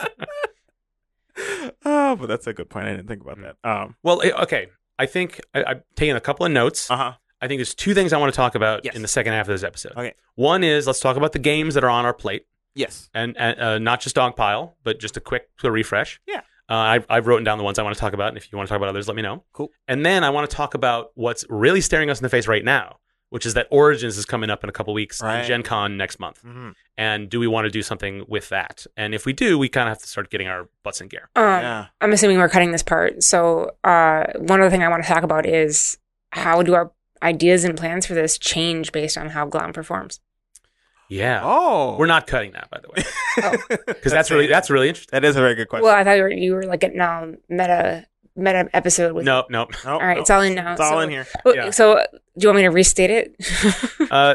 Oh, but that's a good point. I didn't think about that. Um. Well, eh, okay. I think I, I've taken a couple of notes. Uh huh. I think there's two things I want to talk about Yes. in the second half of this episode. Okay. One is let's talk about the games that are on our plate, Yes. and, and uh, not just Dogpile, but just a quick sort of refresh. Yeah. Uh, I've, I've written down the ones I want to talk about, and if you want to talk about others, let me know. Cool. And then I want to talk about what's really staring us in the face right now, which is that Origins is coming up in a couple weeks Right. and Gen Con next month. Mm-hmm. And do we want to do something with that? And if we do, we kind of have to start getting our butts in gear. Um, Yeah. I'm assuming we're cutting this part. So uh, one other thing I want to talk about is how do our ideas and plans for this change based on how Glom performs? Yeah. Oh, We're not cutting that, by the way, Oh. because that's really that's really interesting. that is a very good question. Well, I thought you were, you were like getting now meta meta episode with. No, no. Nope, All right, nope. it's all in now. It's all so, in here. Oh, Yeah. So, uh, do you want me to restate it, Uh,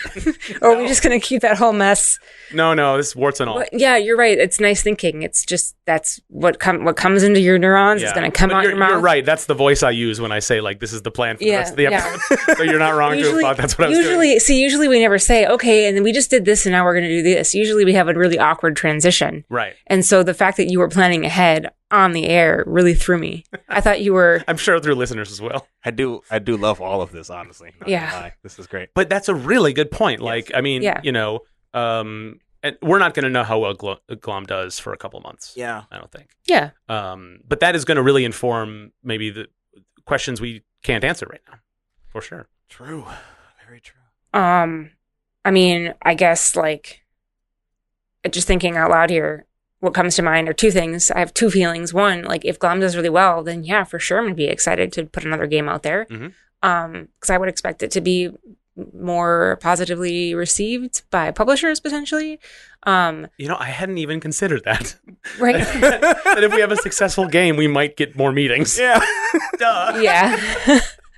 or are we just gonna keep that whole mess? no, no. This is warts and all. Well, yeah, you're right. It's nice thinking. It's just that's what com- what comes into your neurons is Yeah. gonna come But out you're, your mouth. you're right. That's the voice I use when I say like this is the plan for the Yeah, rest of the yeah. episode. So you're not wrong to have Usually, thought that's what I was usually, doing. see, usually we never say, okay, and then we just did this, and now we're going to do this. Usually, we have a really awkward transition, Right. and so the fact that you were planning ahead on the air really threw me. I thought you were, I'm sure through listeners as well. I do. I do love all of this. Honestly. Not Yeah. gonna lie. This is great. But that's a really good point. Like, I mean, Yeah. you know, um, and we're not going to know how well Glo- Glom does for a couple months. Yeah. I don't think. yeah, Um, but that is going to really inform maybe the questions we can't answer right now, for sure. True. Very true. um, I mean, I guess like just thinking out loud here. What comes to mind are two things. I have two feelings. One, like if Glom does really well, then yeah, for sure, I'm gonna be excited to put another game out there. Mhm. Um, because I would expect it to be more positively received by publishers potentially. Um, You know, I hadn't even considered that. right? that if we have a successful game, we might get more meetings. Yeah. Duh. yeah.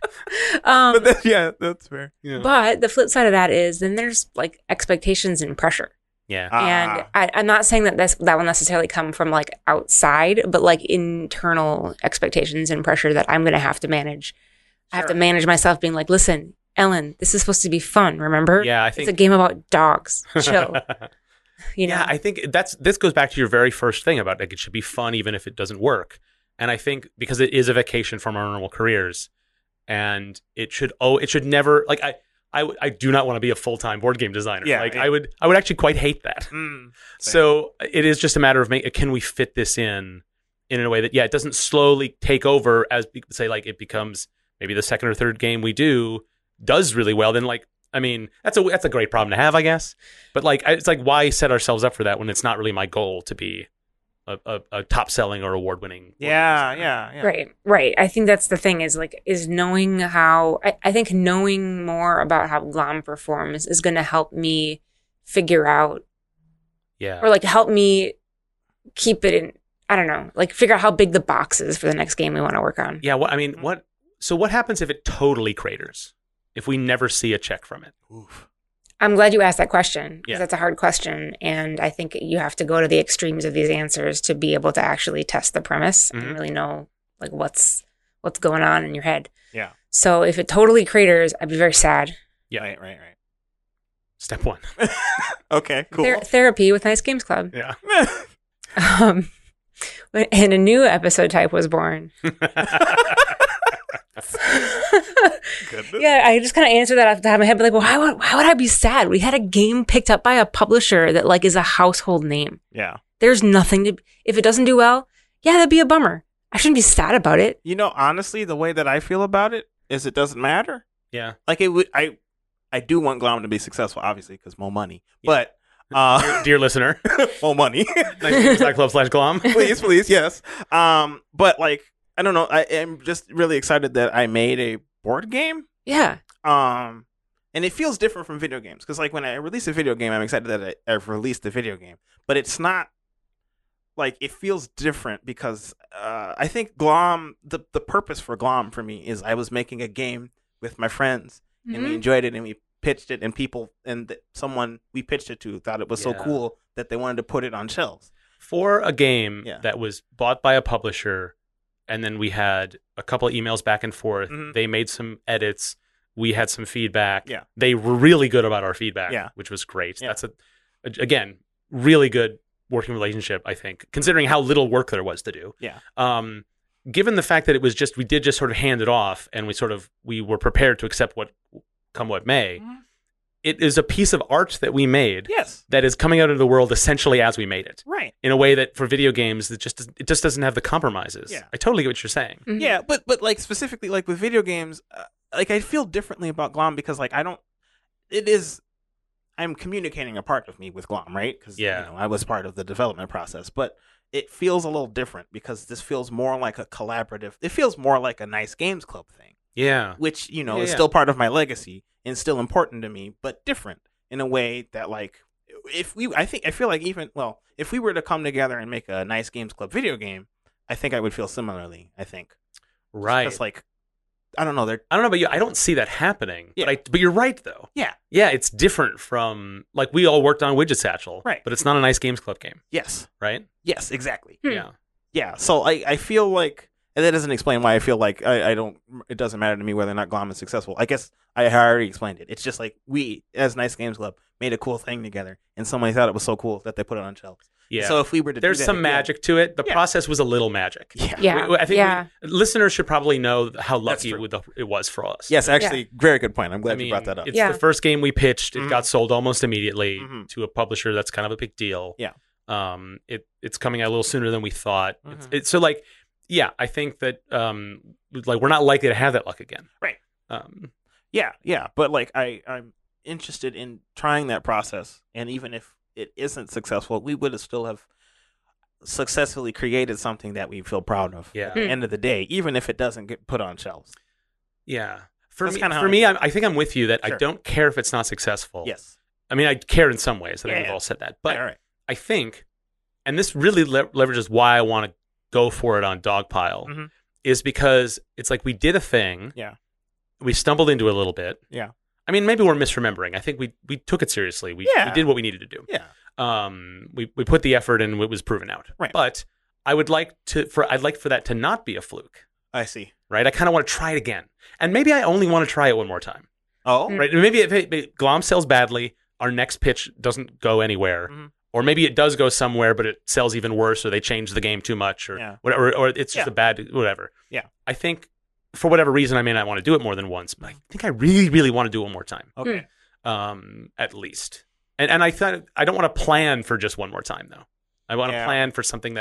um, but that, yeah, that's fair. Yeah. but the flip side of that is then there's like expectations and pressure. yeah. And Ah. I, I'm not saying that this that will necessarily come from like outside, but like internal expectations and pressure that I'm going to have to manage. I have to Sure. manage myself, being like, "Listen, Ellen, this is supposed to be fun. Remember? Yeah, I it's think. a game about dogs. Chill. You know? Yeah, I think that's this goes back to your very first thing about like it should be fun even if it doesn't work. And I think because it is a vacation from our normal careers, and it should oh it should never like I I, w- I do not want to be a full time board game designer. Yeah, like yeah. I would I would actually quite hate that. Mm. So it is just a matter of make, can we fit this in in a way that yeah it doesn't slowly take over as be- say like it becomes maybe the second or third game we do does really well, then like, I mean, that's a that's a great problem to have, I guess. But like, it's like, why set ourselves up for that when it's not really my goal to be a, a, a top selling or award winning? Yeah, yeah, yeah. Right, right. I think that's the thing is like, is knowing how, I, I think knowing more about how Glom performs is going to help me figure out, Yeah. or like help me keep it in, I don't know, like figure out how big the box is for the next game we want to work on. Yeah. What I mean, what? So what happens if it totally craters? If we never see a check from it? Oof. I'm glad you asked that question because Yeah. that's a hard question. And I think you have to go to the extremes of these answers to be able to actually test the premise Mhm. and really know like what's what's going on in your head. Yeah. So if it totally craters, I'd be very sad. Yeah. Right, right, Step one. right. Okay, cool. Ther- therapy with Nice Games Club. Yeah. Um, and a new episode type was born. Goodness. Yeah, I just kind of answered that off the top of my head, but like, well, why would, why would I be sad? We had a game picked up by a publisher that like is a household name. Yeah. There's nothing to, if it doesn't do well, yeah, that'd be a bummer. I shouldn't be sad about it. You know, honestly, the way that I feel about it is it doesn't matter. Yeah. Like it would, I, I do want Glom to be successful, obviously, because more money. Yeah. But uh, Dear, dear listener, more money. nicegames.club slash glom. please, please, yes. Um, but like, I don't know. I am just really excited that I made a board game. Yeah. Um, and it feels different from video games because, like, when I release a video game, I'm excited that I, I've released a video game. But it's not like it feels different because uh, I think Glom, the the purpose for Glom for me is I was making a game with my friends and we Mhm. enjoyed it and we pitched it and people and th- someone we pitched it to thought it was so Yeah. cool that they wanted to put it on shelves. For a game Yeah. that was bought by a publisher, and then we had a couple of emails back and forth. Mhm. They made some edits. We had some feedback. Yeah. They were really good about our feedback, Yeah. which was great. Yeah. That's a, again, really good working relationship, I think, considering how little work there was to do. Yeah. Um, given the fact that it was just, we did just sort of hand it off and we sort of, we were prepared to accept what, come what may. Mhm. It is a piece of art that we made Yes. that is coming out into the world essentially as we made it, Right. in a way that for video games, it just, it just doesn't have the compromises. Yeah. I totally get what you're saying. Mhm. Yeah, but but like specifically like with video games, uh, like I feel differently about Glom because like I don't. It is, I'm communicating a part of me with Glom, right? Because Yeah. you know I was part of the development process, but it feels a little different because this feels more like a collaborative. It feels more like a Nice Games Club thing, Yeah. which you know Yeah, is yeah. still part of my legacy and still important to me, but different in a way that like if we, I think I feel like even well, if we were to come together and make a Nice Games Club video game, I think I would feel similarly. I think. Right. Just like, I don't know. They're I don't know about you. I don't see that happening. Yeah. But, I, but you're right, though. yeah, Yeah, it's different from, like, we all worked on Widget Satchel. Right. But it's not a Nice Games Club game, yes, right? yes, exactly. Hmm. Yeah. Yeah. So I, I feel like, and that doesn't explain why I feel like I, I don't. It doesn't matter to me whether or not Glom is successful. I guess I already explained it. It's just like we, as Nice Games Club, made a cool thing together, and somebody thought it was so cool that they put it on shelves. Yeah. So if we were to, There's do that, some yeah. magic to it. The Yeah. process was a little magic. Yeah. Yeah. We- I think yeah. we, listeners should probably know how That's lucky true. with the, it was for us. Yes, actually, very good point. I'm glad I mean, you brought that up. it's Yeah. the first game we pitched. It Mhm. got sold almost immediately Mhm. to a publisher. That's kind of a big deal. Yeah. Um. It it's coming out a little sooner than we thought. It's, Mhm. it's so like, yeah. I think that um, like we're not likely to have that luck again. Right. Um. Yeah, yeah, but like I, I'm interested in trying that process, and even if it isn't successful, we would still have successfully created something that we feel proud of. Yeah. At the end of the day, even if it doesn't get put on shelves. Yeah. For That's me, kinda how for I me, feel. I, I think I'm with you that I Sure. don't care if it's not successful. Yes. I mean, I care in some ways. I think Yeah, we've yeah. all said that. But all right. I think, and this really le- leverages why I want to go for it on Dogpile, Mhm. is because it's like we did a thing. Yeah. We stumbled into it a little bit. Yeah. I mean, maybe we're misremembering. I think we we took it seriously. We, Yeah. we did what we needed to do. Yeah. Um, we we put the effort in. It was proven out. Right. But I would like to for I'd like for that to not be a fluke. I see. Right. I kind of want to try it again, and maybe I only want to try it one more time. Oh. Mm. Right. Maybe if it, if Glom sells badly, our next pitch doesn't go anywhere. Mhm. Or maybe it does go somewhere, but it sells even worse, or they change the game too much, or Yeah. whatever, or it's just Yeah. a bad whatever. Yeah. I think for whatever reason, I may not want to do it more than once, but I think I really, really want to do it one more time, Okay. um, at least. And and I thought I don't want to plan for just one more time though. I want to Yeah. plan for something that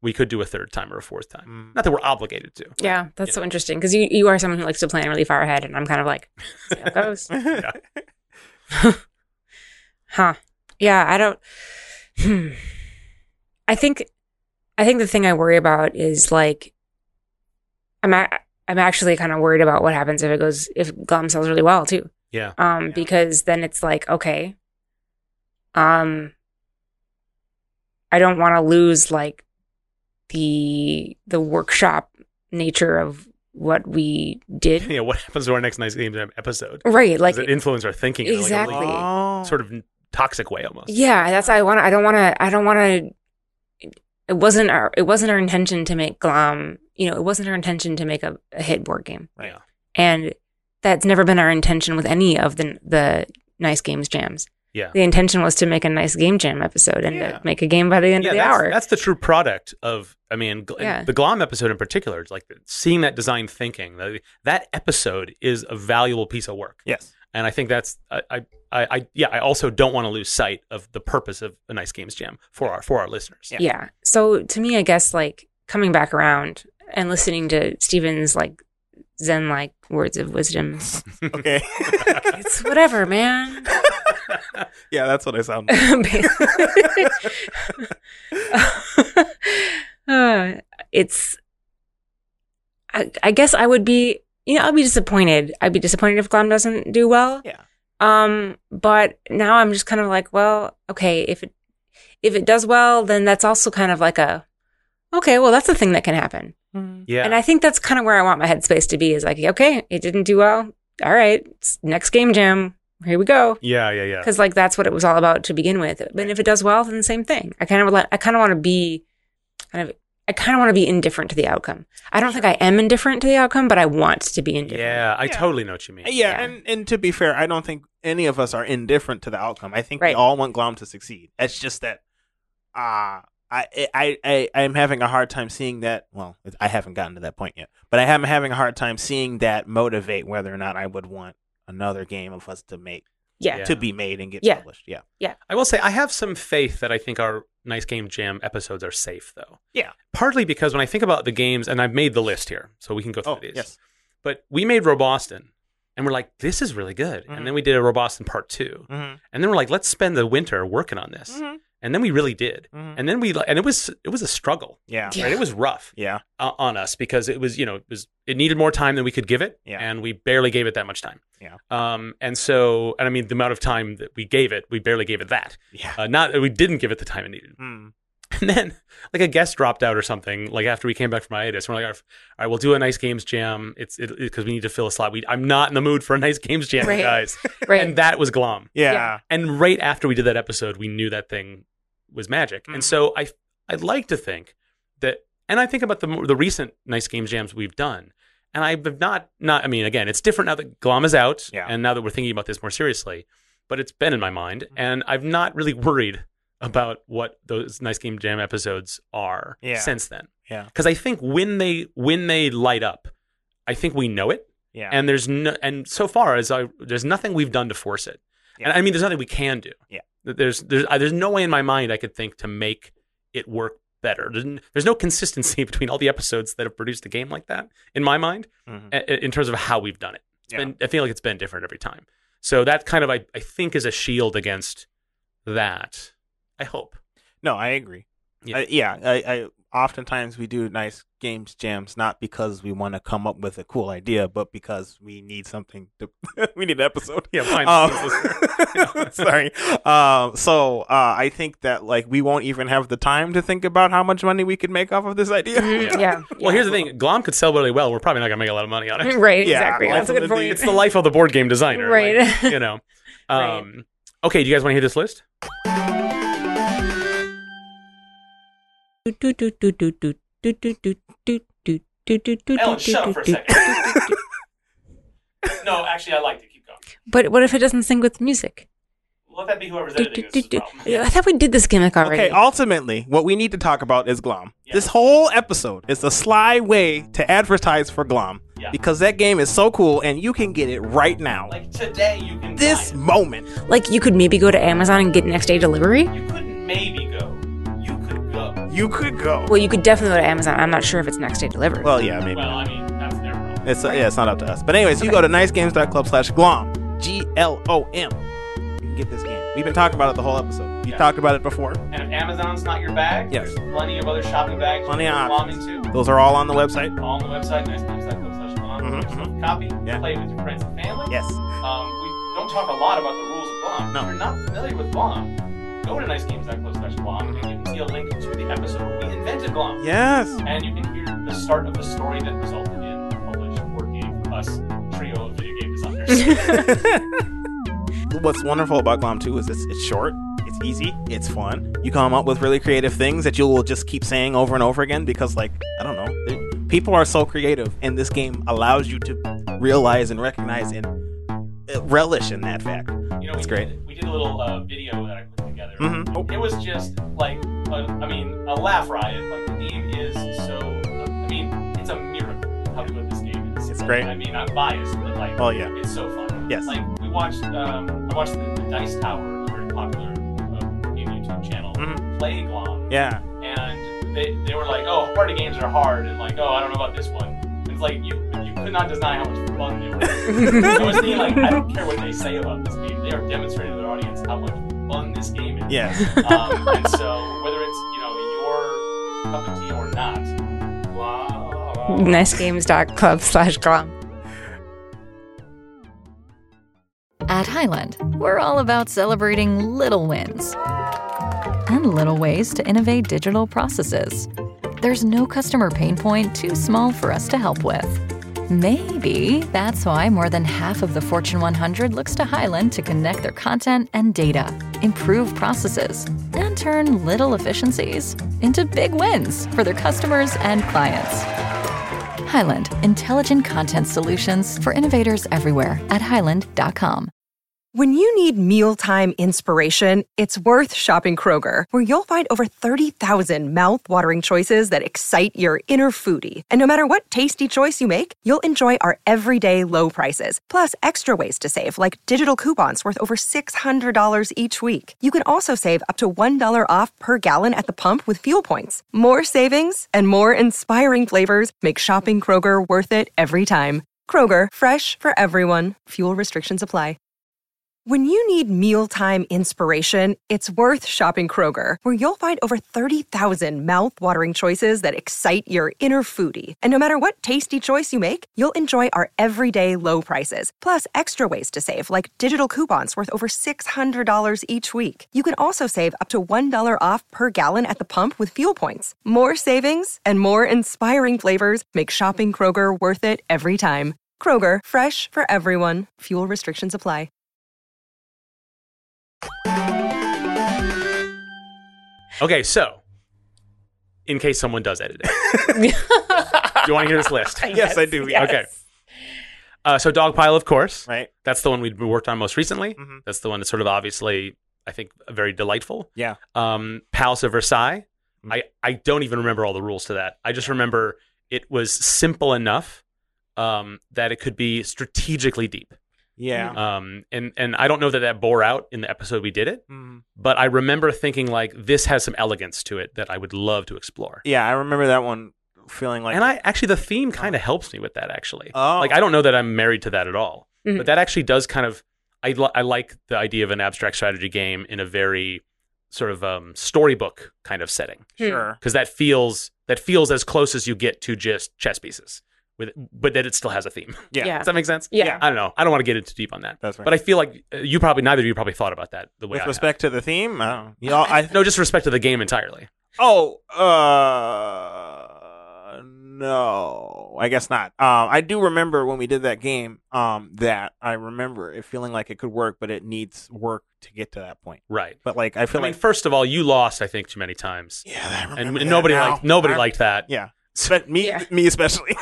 we could do a third time or a fourth time. Mm. Not that we're obligated to. Yeah, that's You so know. interesting because you, you are someone who likes to plan really far ahead, and I'm kind of like, see how it goes. Yeah. Huh. Yeah, I don't. Hmm. I think, I think the thing I worry about is like, I'm a, I'm actually kind of worried about what happens if it goes if Glom sells really well too. Yeah. Um, Yeah. because then it's like, okay, um, I don't want to lose like the the workshop nature of what we did. Yeah. What happens to our next Nice Game Jam episode? Right, Like, like Does it influence our thinking in like a Exactly. really Oh. sort of toxic way almost? yeah, that's I want. I don't want to. I don't want to. It wasn't our. It wasn't our intention to make Glom. You know, it wasn't our intention to make a, a hit board game, Right. Yeah. and that's never been our intention with any of the the Nice Games Jams. Yeah. The intention was to make a nice game jam episode and Yeah. to make a game by the end Yeah, of the that's, hour. that's the true product of, I mean, gl- Yeah. the Glom episode in particular, it's like seeing that design thinking. That, that episode is a valuable piece of work. Yes. And I think that's, I, I, I, I yeah, I also don't want to lose sight of the purpose of a Nice Games Jam for our, for our listeners. Yeah. Yeah. So to me, I guess like coming back around and listening to Steven's like Zen like words of wisdom, Okay. it's whatever, man. Yeah, that's what I sound. uh, it's, I, I guess I would be, you know, I'd be disappointed. I'd be disappointed if Glom doesn't do well. Yeah. Um, but now I'm just kind of like, well, okay, if it if it does well, then that's also kind of like a, okay, well, that's a thing that can happen. Yeah. And I think that's kind of where I want my headspace to be is like, okay, it didn't do well. All right, it's next game jam. Here we go. yeah, yeah, yeah. Because like that's what it was all about to begin with. But if it does well, then the same thing. I kind of like, I kind of want to be kind of, I kind of want to be indifferent to the outcome. I don't think I am indifferent to the outcome, but I want to be indifferent. Yeah, I Yeah. totally know what you mean. Yeah, Yeah. and and to be fair, I don't think any of us are indifferent to the outcome. I think we Right. all want Glom to succeed. It's just that, uh I I I I'm having a hard time seeing that. Well, I haven't gotten to that point yet, but I am having a hard time seeing that motivate whether or not I would want another game of us to make Yeah. Yeah. to be made and get Yeah. published. Yeah, I will say I have some faith that I think our Nice Game Jam episodes are safe, though. yeah. Partly because when I think about the games, and I've made the list here, so we can go through Oh these. yes, But we made Roboston, and we're like, this is really good. Mhm. And then we did a Roboston Part Two, mm-hmm. and then we're like, let's spend the winter working on this. Mm-hmm. And then we really did. Mhm. And then we and it was it was a struggle. yeah, Yeah. Right? It was rough yeah, uh, on us because it was you know it was it needed more time than we could give it, Yeah. and we barely gave it that much time. Yeah. Um. And so, and I mean, the amount of time that we gave it, we barely gave it that. yeah. Uh, not we didn't give it the time it needed. Mm. And then, like a guest dropped out or something. Like after we came back from hiatus, we're like, all right, all right, we'll do a Nice Games Jam. It's because it, 'cause we need to fill a slot. We, I'm not in the mood for a Nice Games Jam, Right. guys. Right. And that was Glom. Yeah. Yeah. And right after we did that episode, we knew that thing was magic. Mhm. And so I, I'd like to think that, and I think about the the recent Nice Games Jams we've done, and I've not not. I mean, again, it's different now that Glom is out, Yeah. and now that we're thinking about this more seriously. But it's been in my mind, and I've not really worried about what those Nice Game Jam episodes are Yeah. since then. Yeah. Because I think when they when they light up, I think we know it, Yeah. and there's no, and so far as I there's nothing we've done to force it, Yeah. and I mean there's nothing we can do. Yeah. There's there's uh, there's no way in my mind I could think to make it work better. There's, n- there's no consistency between all the episodes that have produced a game like that in my mind, Mhm. a- in terms of how we've done it. It's Yeah. been I feel like it's been different every time. So that kind of I, I think is a shield against that. I hope. No, I agree. Yeah. Yeah, yeah. I, I oftentimes we do Nice Games Jams not because we want to come up with a cool idea, but because we need something to. We need an episode. Yeah, fine. Um, sorry. Um, so uh, I think that like we won't even have the time to think about how much money we could make off of this idea. Mhm. Yeah. Well, here's the thing. Glom could sell really well. We're probably not going to make a lot of money on it. Right. Yeah, Exactly. That's a good ultimately, point. It's the life of the board game designer. Right. like, you know. Right. Um, okay, do you guys want to hear this list? Ellen, shut up for a second. No, actually, I liked it. Keep going. But what if it doesn't sync with music? Let that be whoever's editing this problem. I thought we did this gimmick already. Okay, ultimately, what we need to talk about is Glom. Yeah. This whole episode is a sly way to advertise for Glom. Yeah. Because that game is so cool and you can get it right now. Like today, you can. This buy moment. Like you could maybe go to Amazon and get next day delivery. it. You couldn't maybe go. You could go. You could go. Well, you could definitely go to Amazon. I'm not sure if it's next day delivery. Well, yeah, maybe. Well, I mean, that's their problem. It's uh, yeah, it's not up to us. But anyways, you go to nice games dot club slash glom, G L O M. You can get this game. We've been talking about it the whole episode. You Yeah. talked about it before. And if Amazon's not your bag, Yes. there's plenty of other shopping bags. Plenty you of can glom into. Those are all on the website. All on the website, nice games dot club slash glom. Mhm, Yourself mhm. a copy. Yeah. Play it with your friends and family. Yes. Um, we don't talk a lot about the rules of Glom. No. If you're not familiar with Glom, go to nice games dot club slash glom and you can see a link to the episode where we invented Glom. Yes. And you can hear the start of the story that resulted in a published board game for us, trio of video game designers. What's wonderful about Glom two is it's, it's short, it's easy, it's fun. You come up with really creative things that you will just keep saying over and over again because, like, I don't know, it- people are so creative, and this game allows you to realize and recognize and uh, relish in that fact. You know, we That's great. Did, we did a little uh, video that I put together. Mhm. Oh. It was just like, a, I mean, a laugh riot. Like the game is so. I mean, it's a miracle how good this game is. It's And, great. I mean, I'm biased, but like, Oh, yeah. it's so fun. Yes. Like we watched, um, I watched the, the Dice Tower, a very popular uh, game YouTube channel, Mhm. play Glom, Yeah. and they they were like, oh, party games are hard, and like, oh, I don't know about this one. And it's like you you could not deny how much fun they were. I was thinking, like, I don't care what they say about this game. They are demonstrating to their audience how much fun this game is. Yes. Um, and so, whether it's, you know, your cup of tea or not, blah. nice games dot club slash glom. At Highland, we're all about celebrating little wins and little ways to innovate digital processes. There's no customer pain point too small for us to help with. Maybe that's why more than half of the Fortune one hundred looks to Highland to connect their content and data, improve processes, and turn little efficiencies into big wins for their customers and clients. Highland, intelligent content solutions for innovators everywhere at highland dot com. When you need mealtime inspiration, it's worth shopping Kroger, where you'll find over thirty thousand mouth-watering choices that excite your inner foodie. And no matter what tasty choice you make, you'll enjoy our everyday low prices, plus extra ways to save, like digital coupons worth over six hundred dollars each week. You can also save up to one dollar off per gallon at the pump with fuel points. More savings and more inspiring flavors make shopping Kroger worth it every time. Kroger, fresh for everyone. Fuel restrictions apply. When you need mealtime inspiration, it's worth shopping Kroger, where you'll find over thirty thousand mouth-watering choices that excite your inner foodie. And no matter what tasty choice you make, you'll enjoy our everyday low prices, plus extra ways to save, like digital coupons worth over six hundred dollars each week. You can also save up to one dollar off per gallon at the pump with fuel points. More savings and more inspiring flavors make shopping Kroger worth it every time. Kroger, fresh for everyone. Fuel restrictions apply. Okay, so in case someone does edit it, do you want to hear this list? Yes, I do. yes. Okay. Uh, so Dogpile, of course. Right. That's the one we worked on most recently. Mhm. That's the one that's sort of obviously, I think, very delightful. Yeah. Um, Palace of Versailles. Mhm. I, I don't even remember all the rules to that. I just remember it was simple enough um, that it could be strategically deep. Yeah. Um, and, and I don't know that that bore out in the episode we did it, Mhm. but I remember thinking, like, this has some elegance to it that I would love to explore. Yeah, I remember that one feeling like. And I actually, the theme kind of helps me with that, actually. Oh. Like, I don't know that I'm married to that at all, Mhm. but that actually does kind of, I, li- I like the idea of an abstract strategy game in a very sort of um, storybook kind of setting, Sure. because that feels, that feels as close as you get to just chess pieces, with, but that it still has a theme. Yeah. Yeah. Does that make sense? Yeah. I don't know. I don't want to get into deep on that. That's right. But I feel like uh, you probably, neither of you probably thought about that the way With I respect to the theme, uh, you know, I have. No, just respect to the game entirely. Oh, uh, no, I guess not. Um, I do remember when we did that game. Um, that I remember it feeling like it could work, but it needs work to get to that point. Right. But like, I I feel mean, like, first of all, you lost, I think, too many times. yeah, I remember And, that and nobody now. liked nobody I- liked that. Yeah, Spe- me, Yeah. me especially.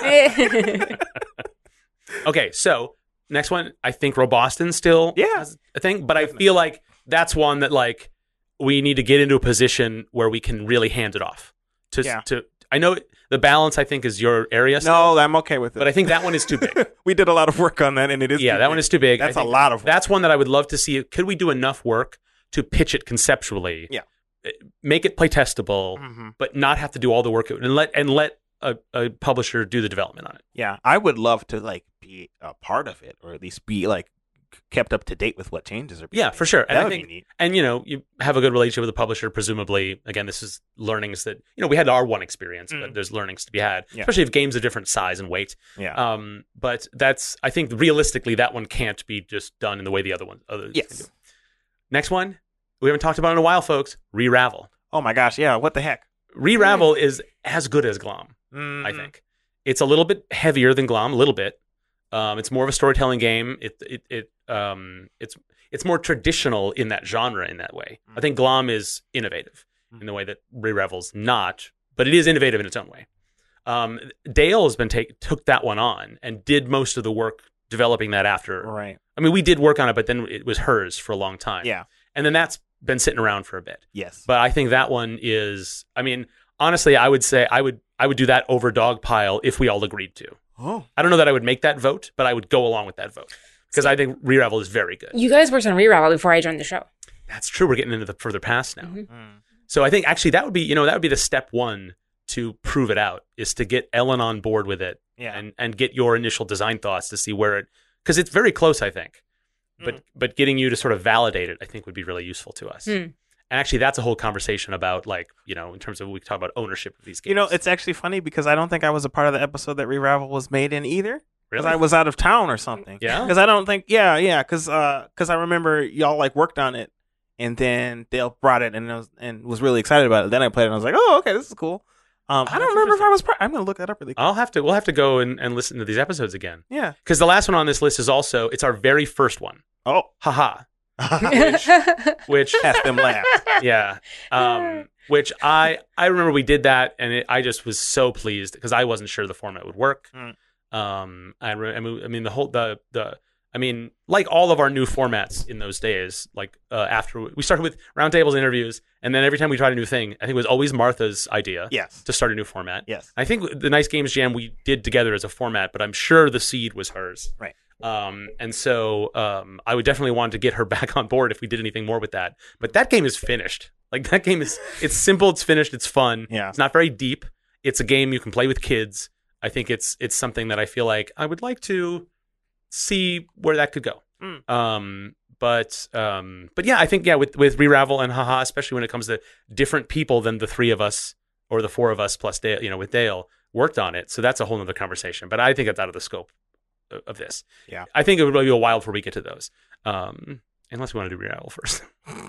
Okay, so next one, I think Roboston still Yeah. has a thing, but I feel like that's one that like we need to get into a position where we can really hand it off. To Yeah. to I know the balance I think is your area, still, No, I'm okay with it. but I think that one is too big. we did a lot of work on that, and it is. Yeah, too that big. one is too big. I That's a think lot of work. That's one that I would love to see. Could we do enough work to pitch it conceptually? Yeah. make it play testable, Mm-hmm. but not have to do all the work and let and let a, a publisher do the development on it. Yeah, I would love to like be a part of it, or at least be like kept up to date with what changes are. Being Yeah, made. for sure. And That I would think, be neat. and you know, you have a good relationship with the publisher. Presumably, again, this is learnings that you know we had our one experience, but Mm. there's learnings to be had, Yeah. especially if games are different size and weight. Yeah. Um, but that's I think realistically that one can't be just done in the way the other one others can do. Yes. Next one we haven't talked about in a while, folks. Re-Ravel. Oh my gosh. Yeah. What the heck? Re-Ravel is as good as Glom. Mhm. I think it's a little bit heavier than Glom, a little bit. Um, it's more of a storytelling game. It it it um it's it's more traditional in that genre in that way. I think Glom is innovative in the way that Re-Revel's not, but it is innovative in its own way. Um, Dale has been take took that one on and did most of the work developing that after. Right. I mean, we did work on it, but then it was hers for a long time. Yeah. and then that's been sitting around for a bit. Yes. But I think that one is. I mean, honestly, I would say I would I would do that over Dogpile if we all agreed to. Oh. I don't know that I would make that vote, but I would go along with that vote because I think Re-Ravel is very good. You guys worked on Re-Ravel before I joined the show. That's true. We're getting into the further past now. Mhm. Mm. So I think actually that would be, you know, that would be the step one to prove it out is to get Ellen on board with it Yeah. and, and get your initial design thoughts to see where it, because it's very close, I think. But Mm. but getting you to sort of validate it, I think would be really useful to us. Hmm. And actually, that's a whole conversation about like, you know, in terms of we talk about ownership of these games. You know, it's actually funny because I don't think I was a part of the episode that Re-Ravel was made in either. Because really I was out of town or something. Yeah? Because I don't think, yeah, yeah. Because uh, cause I remember y'all like worked on it, and then Dale brought it and was, and was really excited about it. Then I played it and I was like, oh, okay, this is cool. Um, I Oh, don't that's remember if I interesting. was. Part- I'm gonna look that up really quick. I'll have to. We'll have to go and, and listen to these episodes again Yeah. because the last one on this list is also it's our very first one. Oh, Haha. Which Cast them laugh. yeah um which i i remember we did that and it, I just was so pleased because I wasn't sure the format would work. Mm. um I, re- I mean I mean the whole the the I mean like all of our new formats in those days, like uh, after we started with roundtables interviews, and then every time we tried a new thing, I think it was always Martha's idea Yes. to start a new format. Yes. I think the Nice Games Jam we did together as a format, but I'm sure the seed was hers. Right. Um, and so um, I would definitely want to get her back on board if we did anything more with that. But that game is finished. Like that game is, it's simple, it's finished, it's fun. Yeah. It's not very deep. It's a game you can play with kids. I think it's it's something that I feel like I would like to see where that could go. Mm. Um, but um, but yeah, I think yeah with with Re-Ravel and Haha, especially when it comes to different people than the three of us or the four of us plus Dale, you know, with Dale worked on it. So that's a whole nother conversation. But I think it's out of the scope of, of this. Yeah. I think it would really be a while before we get to those. Um, unless we want to do Re-Ravel first.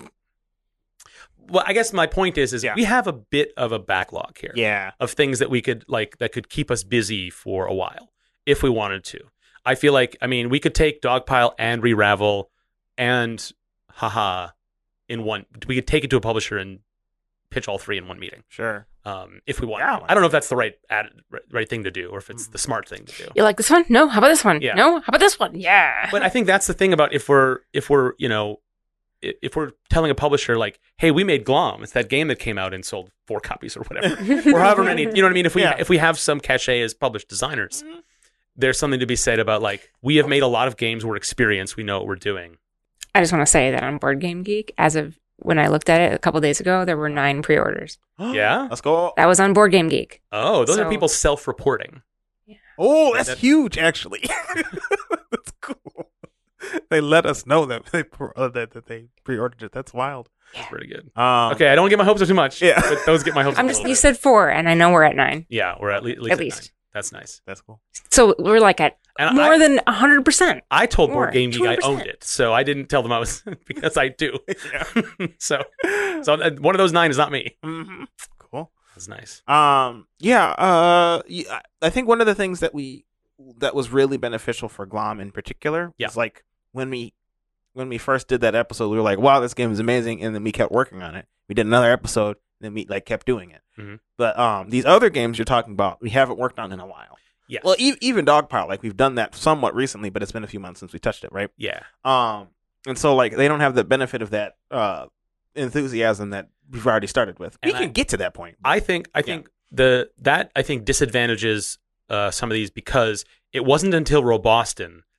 Well, I guess my point is, is Yeah. we have a bit of a backlog here Yeah. of things that we could like that could keep us busy for a while if we wanted to. I feel like, I mean, we could take Dogpile and Re-Ravel and Haha in one. We could take it to a publisher and pitch all three in one meeting Sure. um, if we want. Yeah, to. I don't know if that's the right ad, right, right thing to do or if it's the smart thing to do. You like this one? No. How about this one? Yeah. No. How about this one? Yeah. But I think that's the thing about if we're if we're you know i- if we're telling a publisher like, hey, we made Glom, it's that game that came out and sold four copies or whatever, or however many, you know what I mean? If we Yeah. if we have some cachet as published designers, there's something to be said about like we have made a lot of games, we're experienced, we know what we're doing. I just want to say that on Board Game Geek, as of when I looked at it a couple days ago, there were nine pre-orders. Yeah? Let's go. That was on Board Game Geek. Oh, those are So- people self-reporting. Oh, that's That- huge, actually. That's cool. They let us know that they pre- uh, that, that they pre-ordered it. That's wild. That's pretty good. Um, Okay, I don't get my hopes up too much. Yeah. But those get my hopes I'm up a just. little You bit. said four, and I know we're at nine. Yeah, we're at, le- at least. At at least. nine. That's nice. That's cool. So we're like at And more I- than a hundred percent. I told More, Board Game Geek I two hundred owned percent. it, so I didn't tell them I was because I do. Yeah. so, so uh, one of those nine is not me. hmm Cool. That's nice. Um. Yeah. Uh. yeah, I think one of the things that we that was really beneficial for Glom in particular Yeah. was like when we when we first did that episode, we were like, "Wow, this game is amazing," and then we kept working on it. We did another episode, and then we like kept doing it. Mhm. But um, these other games you're talking about, we haven't worked on in a while. Yes. Well, e- even Dogpile, like we've done that somewhat recently, but it's been a few months since we touched it, right? yeah. Um, and so like they don't have the benefit of that uh enthusiasm that we've already started with. And we can I- get to that point. I think I think the that I think disadvantages uh, some of these because it wasn't until Roboston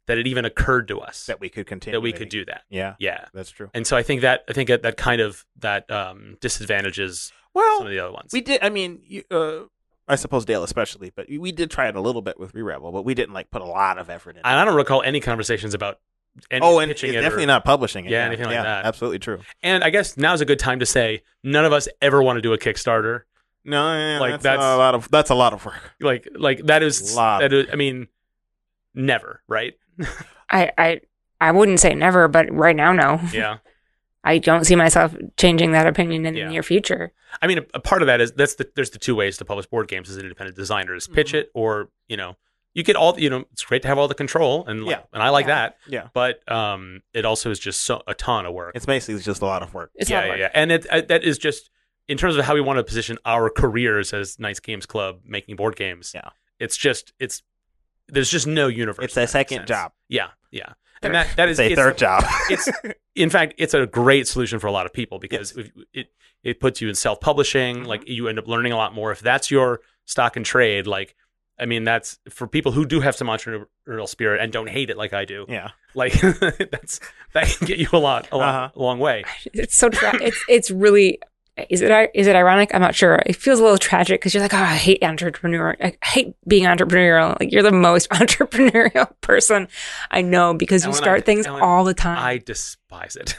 that it even occurred to us that we could continue. that we maybe. could do that. Yeah, Yeah. that's true. And so I think that I think that, that kind of that um, disadvantages Well, some of the other ones. we did. I mean, you, uh, I suppose Dale especially, but we did try it a little bit with Re-Rebel, but we didn't like put a lot of effort in. it. And I don't recall any conversations about any Oh, and pitching it's it definitely or, not publishing it. Yeah, anything like that. Absolutely true. And I guess now's a good time to say none of us ever want to do a Kickstarter. No, yeah, Like, that's, that's- a lot of that's a lot of work. Like like that is Lot. that is, I mean, never, right? I, I I wouldn't say never, but right now, no. Yeah. I don't see myself changing that opinion in Yeah. the near future. I mean, a, a part of that is that's the there's the two ways to publish board games as an independent designer is pitch Mm-hmm. it or you know you get all you know it's great to have all the control and like, Yeah. and I like Yeah. that, Yeah, but um it also is just so, a ton of work. it's basically just a lot of work. It's yeah, not yeah, work. yeah, and it uh, that is just in terms of how we want to position our careers as Nice Games Club making board games. Yeah. It's just it's there's just no universe. It's in a that second sense. job. Yeah, yeah, and that that is It's a it's- third job. it's in fact it's a great solution for a lot of people because it, it it puts you in self-publishing. Mm-hmm. Like you end up learning a lot more if that's your stock and trade. Like I mean that's for people who do have some entrepreneurial spirit and don't hate it like I do. Yeah. Like that's that can get you a lot a, lot, Uh-huh. a long way. It's so tra- it's it's really is it is it ironic? I'm not sure. It feels a little tragic because you're like, oh, I hate entrepreneur. I hate being entrepreneurial. Like you're the most entrepreneurial person I know because you Ellen, start I- things Ellen, all the time. I despise it.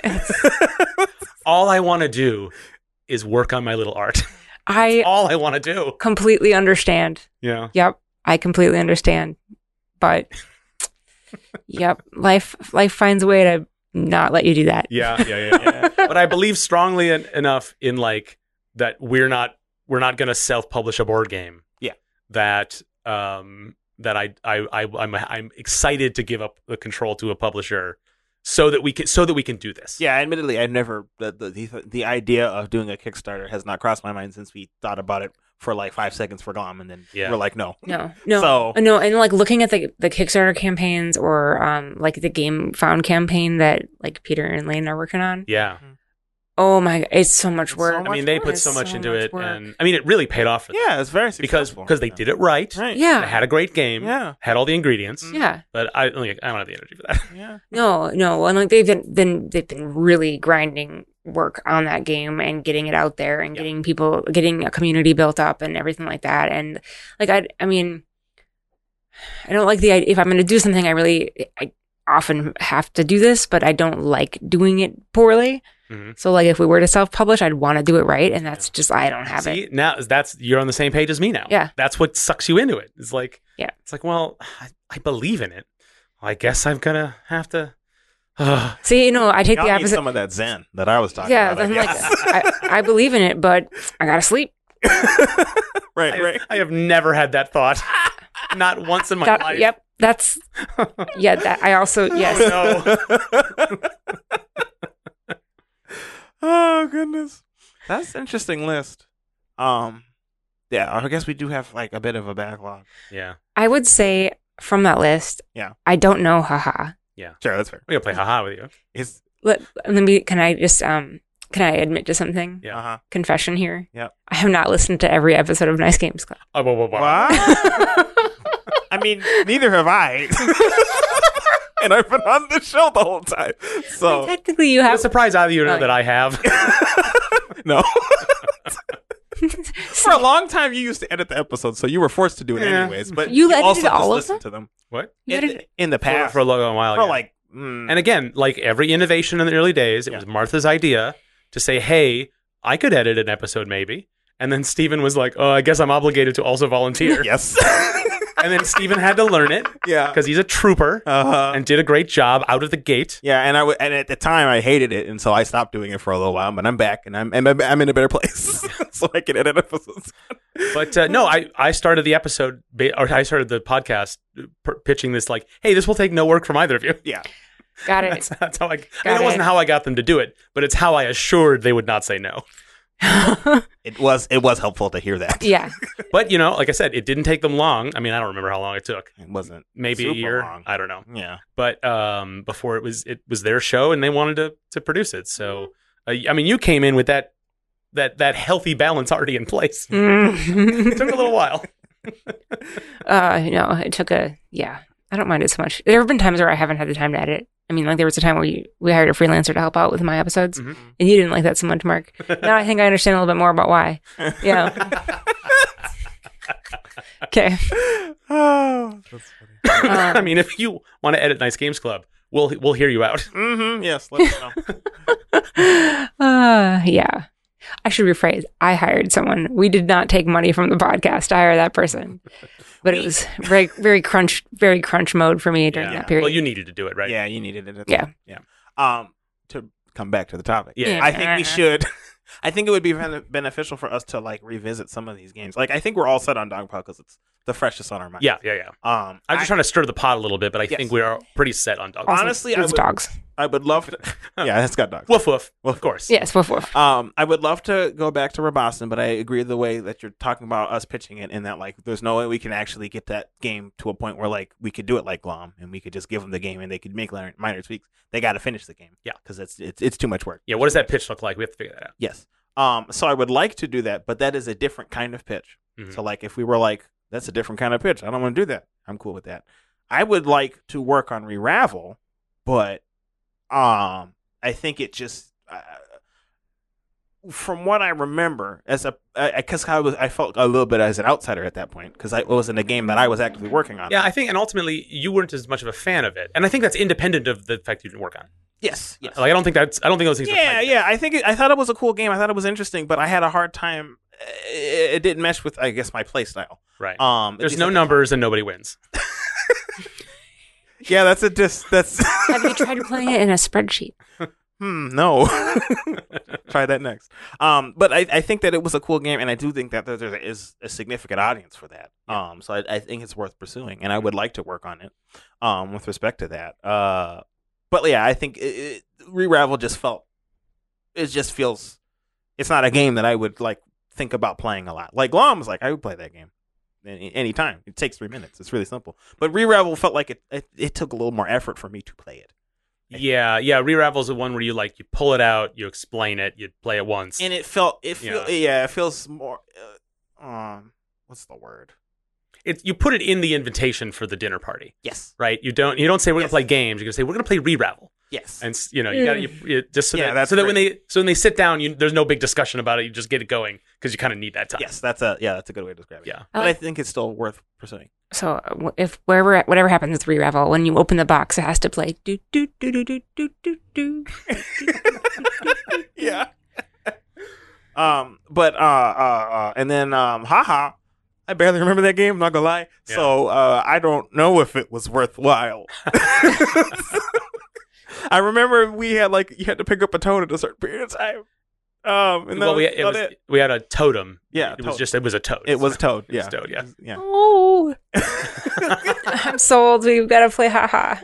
All I want to do is work on my little art. I All I want to do. completely understand. Yeah. Yep, I completely understand. But yep, life life finds a way to not let you do that. Yeah, yeah, yeah, yeah. But I believe strongly en- enough in like that we're not we're not going to self-publish a board game. Yeah. That um that I I I I'm I'm excited to give up the control to a publisher so that we can so that we can do this. Yeah, admittedly, I never the, the the the idea of doing a Kickstarter has not crossed my mind since we thought about it for like five seconds for Glom, and then Yeah. we're like, no, No, no, So- no, and like looking at the the Kickstarter campaigns or um like the Game Found campaign that like Peter and Lane are working on. Yeah. Oh my, it's so much It's work. so I much mean, they work. put It's so much so into much it, work. and I mean, it really paid off for them yeah, it's very because successful. because they did it right. right. Yeah, They had a great game. Yeah. Had all the ingredients. yeah. But I like I don't have the energy for that. Yeah, No, no, and like they've been, been they've been really grinding work on that game and getting it out there and Yeah. getting people, getting a community built up and everything like that. And like I, I mean, I don't like the idea. If I'm going to do something, I really, I often have to do this, but I don't like doing it poorly. Mhm. So like if we were to self-publish, I'd want to do it right, and that's just I don't have See, it. now that's you're on the same page as me now. Yeah. That's what sucks you into it. It's like Yeah. It's like, well, I, I believe in it. Well, I guess I'm gonna have to. See, you know, I take y'all the need opposite. some of that Zen that I was talking Yeah, about. I I'm like, guess. I, I believe in it, but I gotta sleep. right, I, right. I have never had that thought. Not once in my That- life. Yep, that's yeah. That I also yes. No. Oh goodness, that's an interesting list. Um, yeah, I guess we do have like a bit of a backlog. Yeah. I would say from that list, Yeah. I don't know, haha. Sure, that's fair. We're gonna play haha with you. It's Let, let me, can I just, um, can I admit to something? Yeah. uh huh. Confession here. Yep. I have not listened to every episode of Nice Games Club. Oh, whoa, whoa, whoa. I mean, neither have I. And I've been on the show the whole time. So Technically, you I'm have. surprised either of you know Oh, that I have. no. For a long time, you used to edit the episodes, so you were forced to do it Yeah. anyways. But You edited also all of just listen them? to them What? You in, edited- in the For, past for a long while. for yeah. like. Mm, And again, like every innovation in the early days, it Yeah. was Martha's idea to say, hey, I could edit an episode maybe. And then Steven was like, oh, I guess I'm obligated to also volunteer. yes. And then Steven had to learn it yeah. because he's a trooper Uh-huh. and did a great job out of the gate. Yeah, and I w- and at the time I hated it, and so I stopped doing it for a little while. But I'm back, and I'm and I'm I'm in a better place, so I can edit episodes. But uh, no, I, I started the episode, ba- or I started the podcast p- pitching this like, hey, this will take no work from either of you. Yeah, Got it. That's, that's how I, I mean, Got it wasn't it. how I got them to do it, but it's how I assured they would not say no. it was it was helpful to hear that. Yeah. But, you know, like I said, it didn't take them long. I mean, I don't remember how long it took. It wasn't Maybe a super year. long. I don't know. Yeah, But um, before it was it was their show and they wanted to, to produce it. So, uh, I mean, you came in with that that that healthy balance already in place. It took a little while. uh, no, it took a, yeah. I don't mind it so much. There have been times where I haven't had the time to edit. I mean, like there was a time where you, we hired a freelancer to help out with my episodes, Mhm. and you didn't like that so much, Mark. Now I think I understand a little bit more about why. Yeah. Okay. Oh, that's funny. I mean, if you want to edit Nice Games Club, we'll we'll hear you out. Mm-hmm. Yes, let us know. Uh, yeah. I should rephrase. I hired someone. We did not take money from the podcast to hire that person, but it was very, very crunch, very crunch mode for me during Yeah. that period. Well, you needed to do it, right? Yeah, you needed it. Yeah. Yeah. Um, to come back to the topic. Yeah. I think we should. I think it would be ben- beneficial for us to like revisit some of these games. Like, I think we're all set on Dogpile because it's the freshest on our mind. Yeah, yeah, yeah. Um, I'm just I- trying to stir the pot a little bit, but I Yes. think we are pretty set on dog. honestly, I it's would, dogs. I would love to. Yeah, it's got dogs. Woof woof. Of course. Yes, woof woof. Um, I would love to go back to Raboston, but I agree the way that you're talking about us pitching it, in that like there's no way we can actually get that game to a point where like we could do it like Glom and we could just give them the game and they could make minor, minor tweaks. They got to finish the game. Yeah. because it's it's it's too much work. Yeah. What does that pitch look like? We have to figure that out. Yes. Um, so I would like to do that, but that is a different kind of pitch. Mhm. So like if we were like, that's a different kind of pitch. I don't want to do that. I'm cool with that. I would like to work on Re-Ravel, but um, I think it just uh, from what I remember as a because I, I was I felt a little bit as an outsider at that point because it wasn't a game that I was actively working on. Yeah, I think, and ultimately, you weren't as much of a fan of it, and I think that's independent of the fact you didn't work on it. Yes. Yes. Like, I don't think that's. I don't think those things. are Yeah, tied yeah. I think it, I thought it was a cool game. I thought it was interesting, but I had a hard time. It, it didn't mesh with, I guess, my play style. Right. Um, at There's least no at the numbers and nobody wins. time. Yeah, that's a dis. That's Have you tried playing it in a spreadsheet? hmm. No. Try that next. Um, but I, I think that it was a cool game, and I do think that there, there is a significant audience for that. Um, so I, I think it's worth pursuing, and I would like to work on it. Um, with respect to that. Uh, but yeah, I think it, it, Re-Ravel just felt. It just feels. It's not a game that I would like think about playing a lot. Like Glom was like, I would play that game any anytime. It takes three minutes. It's really simple. But Re-Ravel felt like it, it. It took a little more effort for me to play it. Yeah, yeah. Re-Ravel's the one where you like you pull it out, you explain it, you play it once. And it felt. It feel. Yeah. Yeah. It feels more. Uh, um. What's the word? It, you put it in the invitation for the dinner party, Yes. right? You don't you don't say we're Yes. gonna play games. You're gonna say we're gonna play Re-Ravel, Yes. and s- you know you got to you, you, just so Yeah, that that's so that when great. they so when they sit down, you, there's no big discussion about it. You just get it going because you kind of need that time. Yes. That's a. Yeah. That's a good way to describe it. Yeah. But I I think it's still worth pursuing. So uh, if wherever whatever happens with Re-Ravel, when you open the box, it has to play do do do do do do do do. Yeah. um. But uh. Uh. uh and then um. Haha. I barely remember that game. I'm not gonna lie. Yeah. So uh, I don't know if it was worthwhile. I remember we had like you had to pick up a toad at a certain period of time. Um, and that well, was we it about was it. we had a totem. Yeah, it was toad. just it was a toad. It was toad. It Yeah, was toad. Yeah. yeah. Oh, I'm sold. We've got to play haha.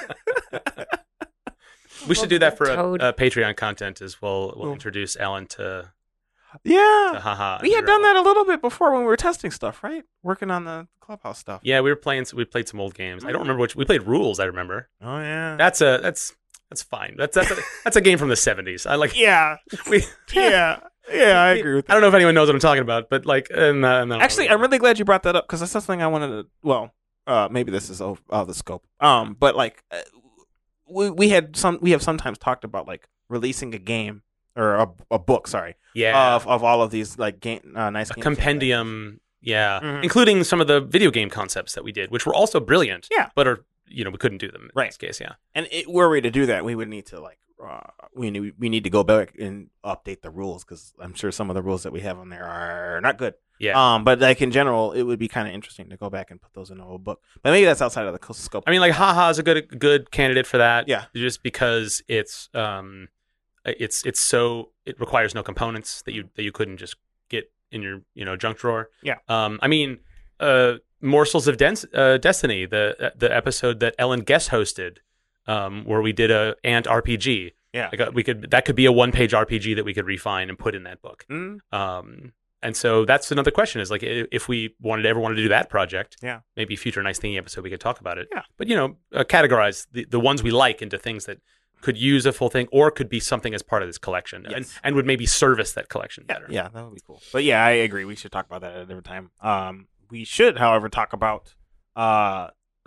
We should do that for a, Toad. a Patreon content as well. We'll Cool. introduce Alan to, Yeah. to haha. We had done that a little bit before when we were testing stuff, right? Working on the clubhouse stuff. Yeah, we were playing. We played some old games. I don't remember which. We played Rules. I remember. Oh yeah. That's a that's that's fine. That's that's a, that's a game from the seventies. I like. yeah. We, Yeah. Yeah. I agree with that. I don't know if anyone knows what I'm talking about, but like, and, uh, no, Actually, I'm really glad you brought that up because that's something I wanted to. Well, uh, maybe this is out of the scope. Um, but like, uh, we we had some. We have sometimes talked about like releasing a game or a, a book. Sorry, yeah, of of all of these like game uh, nice a games. compendium. Yeah, Mhm. including some of the video game concepts that we did, which were also brilliant. Yeah. but are you know we couldn't do them in Right. this case. Yeah, And it, were we to do that, we would need to like uh, we need we need to go back and update the rules because I'm sure some of the rules that we have on there are not good. yeah. Um, but like in general, it would be kind of interesting to go back and put those in a whole book. But maybe that's outside of the co- scope. I mean, like, haha is a good good candidate for that. Yeah. just because it's um, it's it's so it requires no components that you that you couldn't just get in your you know junk drawer. Yeah. Um, I mean, uh, Morsels of Dens- uh, Destiny, the the episode that Ellen guest hosted, um, where we did a Ant R P G. Yeah. Like, uh, we could that could be a one page R P G that we could refine and put in that book. Mm, Um, and so that's another question: is like i- if we wanted ever wanted to do that project, Yeah. maybe future Nice Thingy episode we could talk about it. Yeah. But you know, uh, categorize the, the ones we like into things that could use a full thing or could be something as part of this collection and, Yes. and would maybe service that collection yeah, better. yeah, that would be cool. But yeah, I agree. We should talk about that at a different time. Um, we should, however, talk about uh,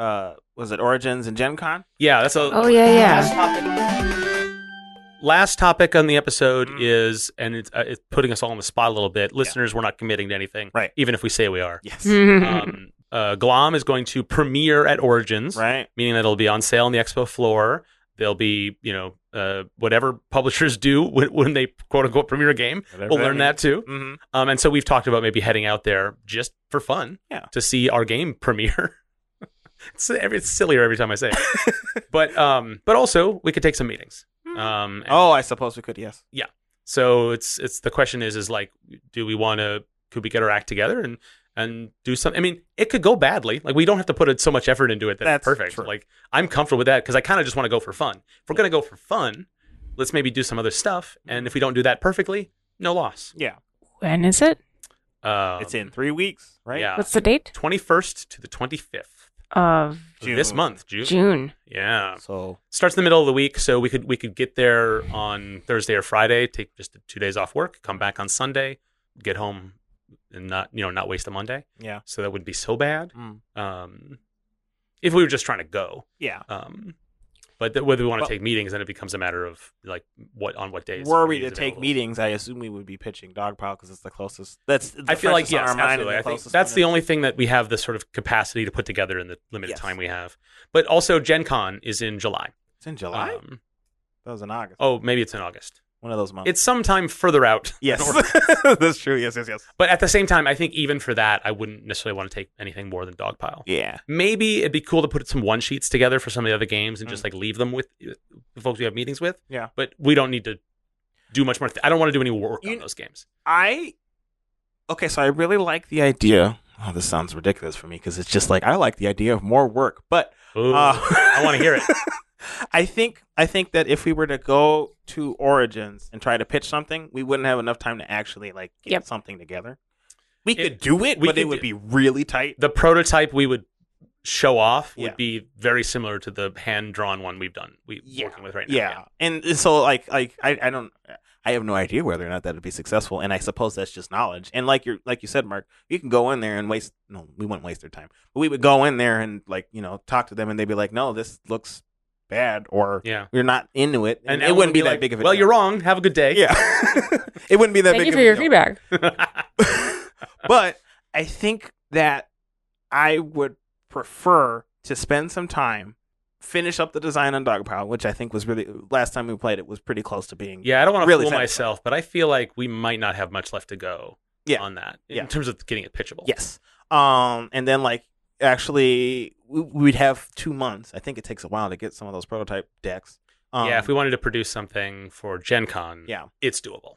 uh, was it Origins and Gen Con? Yeah, that's a. Oh, yeah, yeah. Last topic, last topic on the episode Mm. is, and it's, uh, it's putting us all on the spot a little bit. Listeners, we're not committing to anything, Right. even if we say we are. Yes. um, uh, Glom is going to premiere at Origins, Right. meaning that it'll be on sale on the expo floor. There'll be, you know, uh, whatever publishers do when, when they quote unquote premiere a game. Whatever we'll that learn that too. Mm-hmm. Um, and so we've talked about maybe heading out there just for fun, Yeah. to see our game premiere. it's, every, it's sillier every time I say it, but um, but also we could take some meetings. Um, and Oh, I suppose we could. Yes. so it's it's the question is is like, do we want to? Could we get our act together and and do something? I mean, it could go badly. Like we don't have to put so much effort into it that That's it's perfect. true. Like I'm comfortable with that because I kind of just want to go for fun. If we're gonna go for fun, let's maybe do some other stuff. And if we don't do that perfectly, no loss. Yeah. When is it? Um, It's in three weeks, right? Yeah, What's the date? twenty-first to the twenty-fifth Of June. this month, June. June. Yeah, So starts in the middle of the week, so we could we could get there on Thursday or Friday, take just two days off work, come back on Sunday, get home, and not you know not waste a Monday. yeah. So that wouldn't be so bad. Mm. Um, if we were just trying to go. Yeah. Um, but th- whether we want to Well- take meetings, then it becomes a matter of like what on what days. Were we to meetings take available. meetings, I assume we would be pitching Dogpile because it's the closest. That's the I feel like freshest on yes, our mind and absolutely. the I think closest that's one the is- only thing that we have the sort of capacity to put together in the limited Yes. time we have. But also, Gen Con is in July. It's in July. Um, that was in August. oh, maybe it's in August. One of those months. It's sometime further out. yes, than Origins. that's true. Yes, yes, yes. But at the same time, I think even for that, I wouldn't necessarily want to take anything more than Dogpile. Yeah. Maybe it'd be cool to put some one sheets together for some of the other games and Mm. just like leave them with uh, the folks we have meetings with. Yeah. But we don't need to do much more. Th- I don't want to do any work You- on those games. I okay, so I really like the idea. Oh, this sounds ridiculous for me because it's just like I like the idea of more work, but Ooh, uh, I want to hear it. I think I think that if we were to go to Origins and try to pitch something, we wouldn't have enough time to actually like get Yep. something together. We It- could do it, we but it could would do- be really tight. The prototype we would show off would Yeah. be very similar to the hand drawn one we've done. We Yeah. working with right now. Yeah, and and so like like I, I don't I have no idea whether or not that would be successful, and I suppose that's just knowledge. And like you like you said, Mark, you can go in there and waste. No, we wouldn't waste their time, but we would go in there and like you know talk to them, and they'd be like, "No, this looks bad," or Yeah. "We're not into it," and, And it Ellen wouldn't would be, that like, big of a. Well, deal. you're wrong. Have a good day. Yeah, it wouldn't be that Thank big you of for a your deal. feedback. But I think that I would prefer to spend some time, finish up the design on Dogpile, which I think was really last time we played it was pretty close to being. Yeah, I don't want to Really fool satisfying. myself, but I feel like we might not have much left to go Yeah. on that in Yeah. terms of getting it pitchable. Yes. Um, and then like actually we, we'd have two months. I think it takes a while to get some of those prototype decks. Um, yeah, if we wanted to produce something for Gen Con, Yeah. it's doable.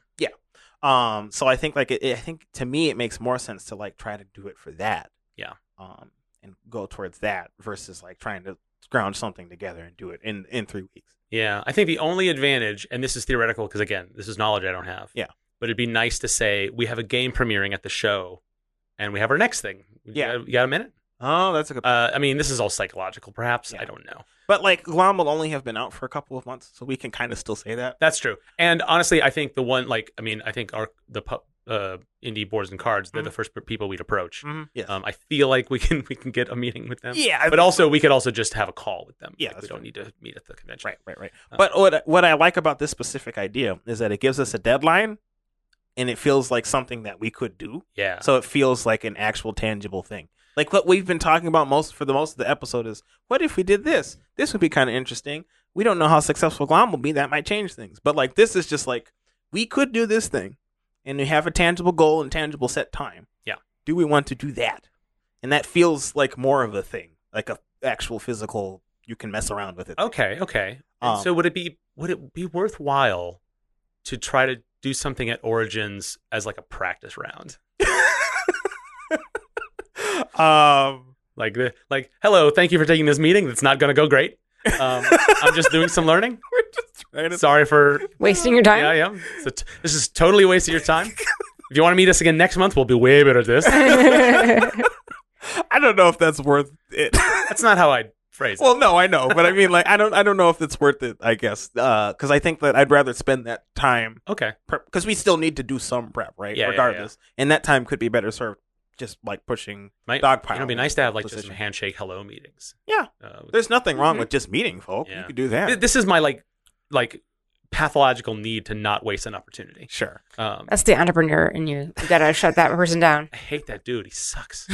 Um, so I think like it, I think to me it makes more sense to like try to do it for that. Yeah. Um, and go towards that versus like trying to scrounge something together and do it in in three weeks. Yeah, I think the only advantage, and this is theoretical because again, this is knowledge I don't have. Yeah. But it'd be nice to say we have a game premiering at the show, and we have our next thing. Yeah. You got, you got a minute? Oh, that's a good. Uh, I mean, this is all psychological, perhaps. Yeah. I don't know. But like Glom will only have been out for a couple of months, so we can kind of still say that. That's true. And honestly, I think the one, like, I mean, I think our the pu- uh, indie boards and cards, they're the first people we'd approach. Mm-hmm. Yes. Um, I feel like we can we can get a meeting with them. yeah. But also, we could also just have a call with them. Yeah, Like, we that's don't right. need to meet at the convention. Right, right, right. Uh, But what what I like about this specific idea is that it gives us a deadline, and it feels like something that we could do. Yeah. So it feels like an actual tangible thing. Like what we've been talking about most for the most of the episode is, what if we did this? This would be kind of interesting. We don't know how successful Glom will be. That might change things. But like this is just like, we could do this thing, and we have a tangible goal and tangible set time. Yeah. Do we want to do that? And that feels like more of a thing, like a actual physical. You can mess around with it. Okay. Okay. And Um, so would it be would it be worthwhile to try to do something at Origins as like a practice round? um. Like the like, hello, thank you for taking this meeting. That's not going to go great. Um, I'm just doing some learning. We're just trying to. Sorry for Wasting your time? yeah, yeah. So t- this is totally a waste of your time. If you want to meet us again next month, we'll be way better at this. I don't know if that's worth it. That's not how I phrase it. Well, no, I know, but I mean, like, I don't, I don't know if it's worth it. I guess because I think that I'd rather spend that time Okay. because we still need to do some prep, right? Yeah, yeah, Regardless, and that time could be better served just like pushing Might, dog pile. You know, it'd be nice to have like just position. some handshake hello meetings. Yeah, Uh, with- there's nothing wrong with just meeting folk. Yeah. You could do that. Th- this is my like like pathological need to not waste an opportunity. Sure. Um, That's the entrepreneur in you. You gotta shut that person down. I hate that dude. He sucks.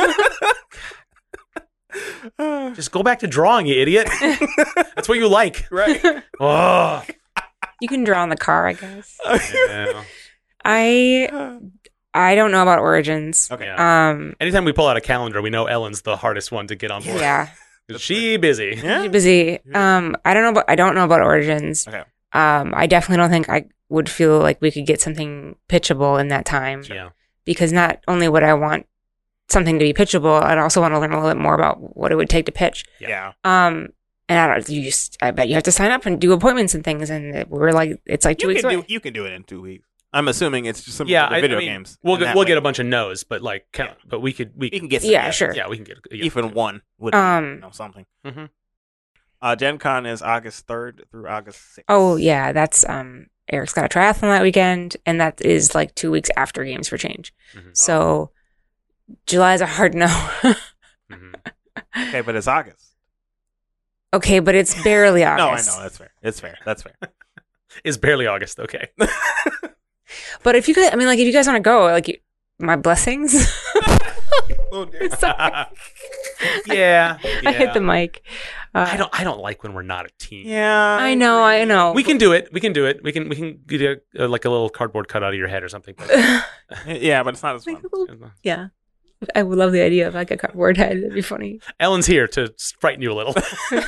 Just go back to drawing, you idiot. That's what you like. Right. Oh. You can draw on the car, I guess. Yeah. I I don't know about Origins. Okay. Yeah. Um. Anytime we pull out a calendar, we know Ellen's the hardest one to get on board. Yeah. Is she busy? Yeah. She's busy. Um. I don't know about I don't know about Origins. Okay. Um. I definitely don't think I would feel like we could get something pitchable in that time. Yeah. Because not only would I want something to be pitchable, I'd also want to learn a little bit more about what it would take to pitch. Yeah. Um, and I don't, you just, I bet you have to sign up and do appointments and things, and we're like, it's like two You weeks can away. do you can do it in two weeks. I'm assuming it's just some Yeah. of the I, video I mean, games. We'll in get that we'll way. get a bunch of no's, but like, count, but we could we You can get some, Yeah, sure. yeah we can get yeah. even one would be, Um, you know, something. Mhm. Uh, Gen Con is August third through August sixth. Oh yeah, that's um, Eric's got a triathlon that weekend, and that is like two weeks after Games for Change. Mhm. So July is a hard no. Mhm. Okay, but it's August. Okay, but it's barely No, I August. know that's fair. It's fair. That's fair. It's barely August. Okay. But if you guys, I mean, like, if you guys want to go, like, you, my blessings. Oh, dear. Sorry. yeah, I hit the mic. Uh, I don't. I don't like when we're not a team. Yeah, I know. I know. We can do it. We can do it. We can. We can get a, uh, like a little cardboard cut out of your head or something. Yeah, but it's not as Like fun. a little- yeah. I would love the idea of like a cardboard head. It'd be funny. Ellen's here to frighten you a little.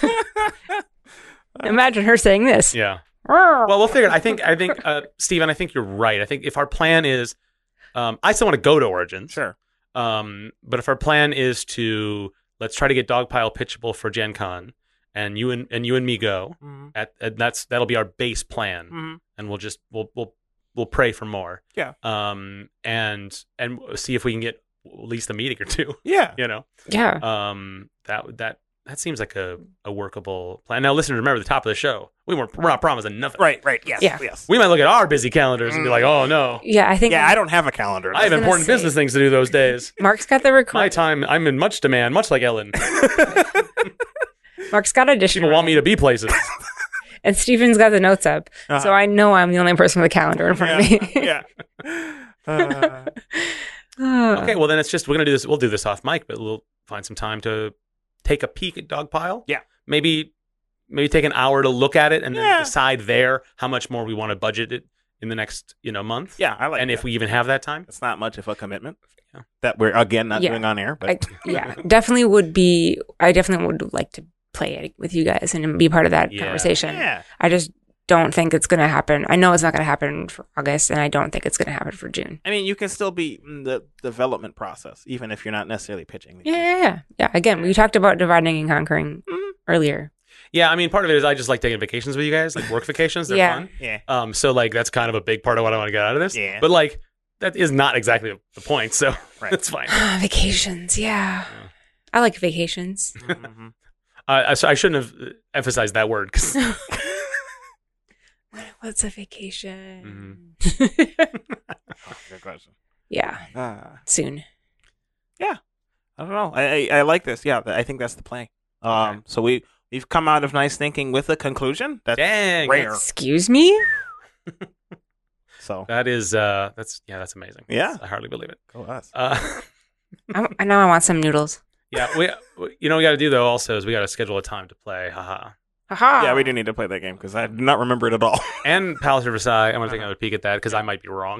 Imagine her saying this. Yeah. Well, we'll figure it. I think. I think, uh, Steven, I think you're right. I think if our plan is, um, I still want to go to Origins. Sure. Um, but if our plan is to let's try to get Dogpile pitchable for Gen Con, and you and, and you and me go, Mhm. at, at that's that'll be our base plan, Mhm. and we'll just we'll we'll we'll pray for more. Yeah. Um, and and see if we can get at least a meeting or two. Yeah. You know. Yeah. Um, that that that seems like a, a workable plan. Now, listeners, remember the top of the show. We weren't we're not promising nothing. Right. Right. Yes. Yeah. Yes. We might look at our busy calendars and be like, oh no, Yeah. I think Yeah. I don't have a calendar. I have gonna important say- business things to do those days. Mark's got the My record. time, I'm in much demand, much like Ellen. Mark's got audition. People want me to be places. And Steven's got the notes up. Uh-huh. So I know I'm the only person with a calendar in front yeah. of me. yeah. Uh, Uh, Okay, well then it's just we're gonna do this. We'll do this off mic, but we'll find some time to take a peek at Dogpile. Yeah. Maybe maybe take an hour to look at it and Yeah. then decide there how much more we want to budget it in the next you know month. yeah. I like. and that. if we even have that time. it's not much of a commitment Yeah. that we're again not Yeah. doing on air, but I, yeah, definitely would be. I definitely would like to play it with you guys and be part of that Yeah. conversation. yeah. I just don't think it's going to happen. I know it's not going to happen for August, and I don't think it's going to happen for June. I mean, you can still be in the development process, even if you're not necessarily pitching. Yeah, yeah, yeah. Yeah, again, we talked about dividing and conquering Mhm. earlier. Yeah, I mean, part of it is I just like taking vacations with you guys, like work vacations. They're Yeah. fun. Yeah. Um, so like that's kind of a big part of what I want to get out of this. Yeah. But like that is not exactly the point, so Right. that's fine. Vacations, yeah. I like vacations. Mhm. Uh, I, so I shouldn't have emphasized that word because What's a vacation? Good question. Yeah, Uh, soon. I don't know. I, I I like this. Yeah, I think that's the play. Um, Okay. so we we've come out of nice thinking with a conclusion. That's dang, rare. Excuse me? So that is uh, that's yeah, that's amazing. Yeah. I hardly believe it. go us. Uh, I'm, I know I want some noodles. yeah, we you know what we got to do though also is we got to schedule a time to play. Haha. Haha. Yeah, we do need to play that game because I do not remember it at all. And Palace of Versailles. I'm gonna take another peek at that because I might be wrong.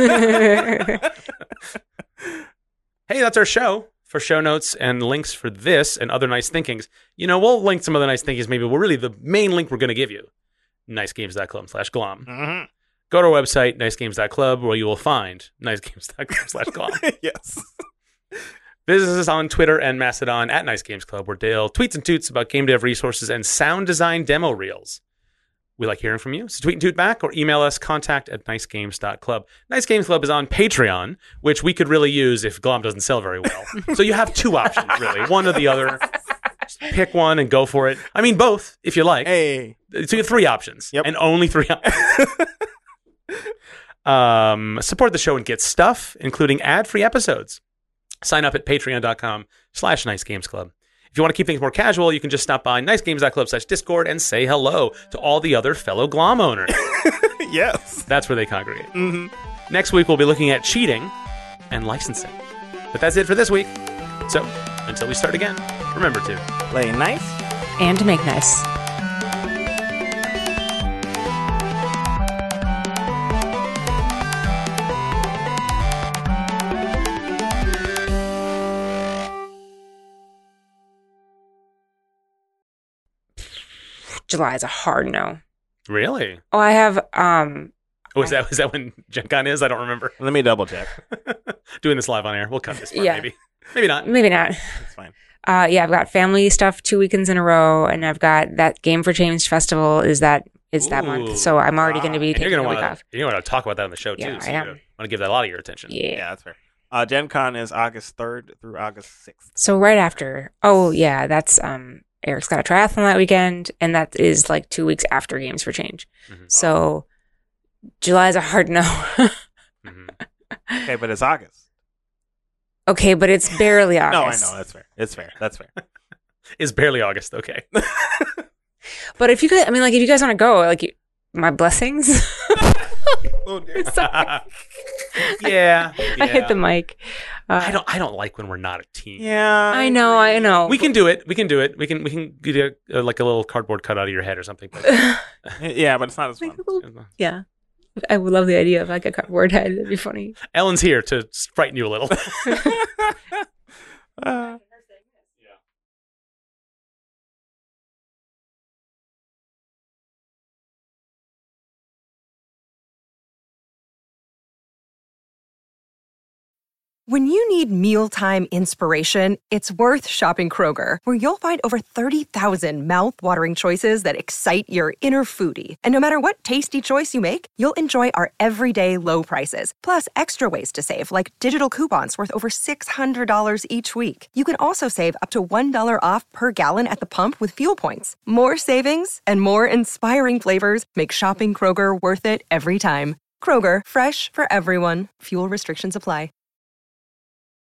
Hey, that's our show. For show notes and links for this and other nice thinkings, you know, we'll link some other nice thinkings. Maybe we're really the main link we're going to give you. nicegames.club slash glom. Mm-hmm. Go to our website, nicegames dot club, where you will find nicegames.club slash glom. Yes. Visit us on Twitter and Mastodon at Nice Games Club, where Dale tweets and toots about game dev resources and sound design demo reels. We like hearing from you, so tweet and toot back or email us, contact at nicegames dot club. Nice Games Club is on Patreon, which we could really use if Glom doesn't sell very well. So you have two options, really, one or the other. Just pick one and go for it. I mean, both, if you like. Hey. So you have three options, Yep. and only three options. um, support the show and get stuff, including ad-free episodes. Sign up at patreon.com slash nice games club. If you want to keep things more casual, you can just stop by nicegames.club slash discord and say hello to all the other fellow Glom owners. Yes. That's where they congregate. Mm-hmm. Next week, we'll be looking at cheating and licensing. But that's it for this week. So, until we start again, remember to Play nice. And to make nice. July is a hard no. Really? Oh, I have um Oh, is that, is that when Gen Con is? I don't remember. Let me double check. Doing this live on air. We'll cut this part, Yeah. maybe. Maybe not. maybe not. It's fine. Uh yeah, I've got family stuff two weekends in a row, and I've got that Game for Change festival is that is that Ooh. month. So I'm already going to be And you're taking going a to week want off. to you're going to talk about that on the show, too. Yeah, so I you're am. going to want to give that a lot of your attention. Yeah. Yeah, that's fair. Uh, Gen Con is August third through August sixth. So right after. Oh yeah, that's um Eric's got a triathlon that weekend, and that is like two weeks after Games for Change. Mhm. So July is a hard no. Mhm. Okay, but it's August. Okay, but it's barely August. No, I know. That's fair. It's fair. That's fair. It's barely August. Okay. But if you guys, I mean, like, if you guys want to go, like, you, my blessings. Oh, dear. Sorry. yeah. I hit the mic. Uh, I don't. I don't like when we're not a team. Yeah. I know. I know. We can do it. We can do it. We can. We can do uh, like a little cardboard cutout of your head or something. But, Yeah, but it's not as Like fun. a little- yeah. I would love the idea of like a cardboard head. That'd be funny. Ellen's here to frighten you a little. Uh, When you need mealtime inspiration, it's worth shopping Kroger, where you'll find over thirty thousand mouthwatering choices that excite your inner foodie. And no matter what tasty choice you make, you'll enjoy our everyday low prices, plus extra ways to save, like digital coupons worth over six hundred dollars each week. You can also save up to one dollar off per gallon at the pump with fuel points. More savings and more inspiring flavors make shopping Kroger worth it every time. Kroger, fresh for everyone. Fuel restrictions apply.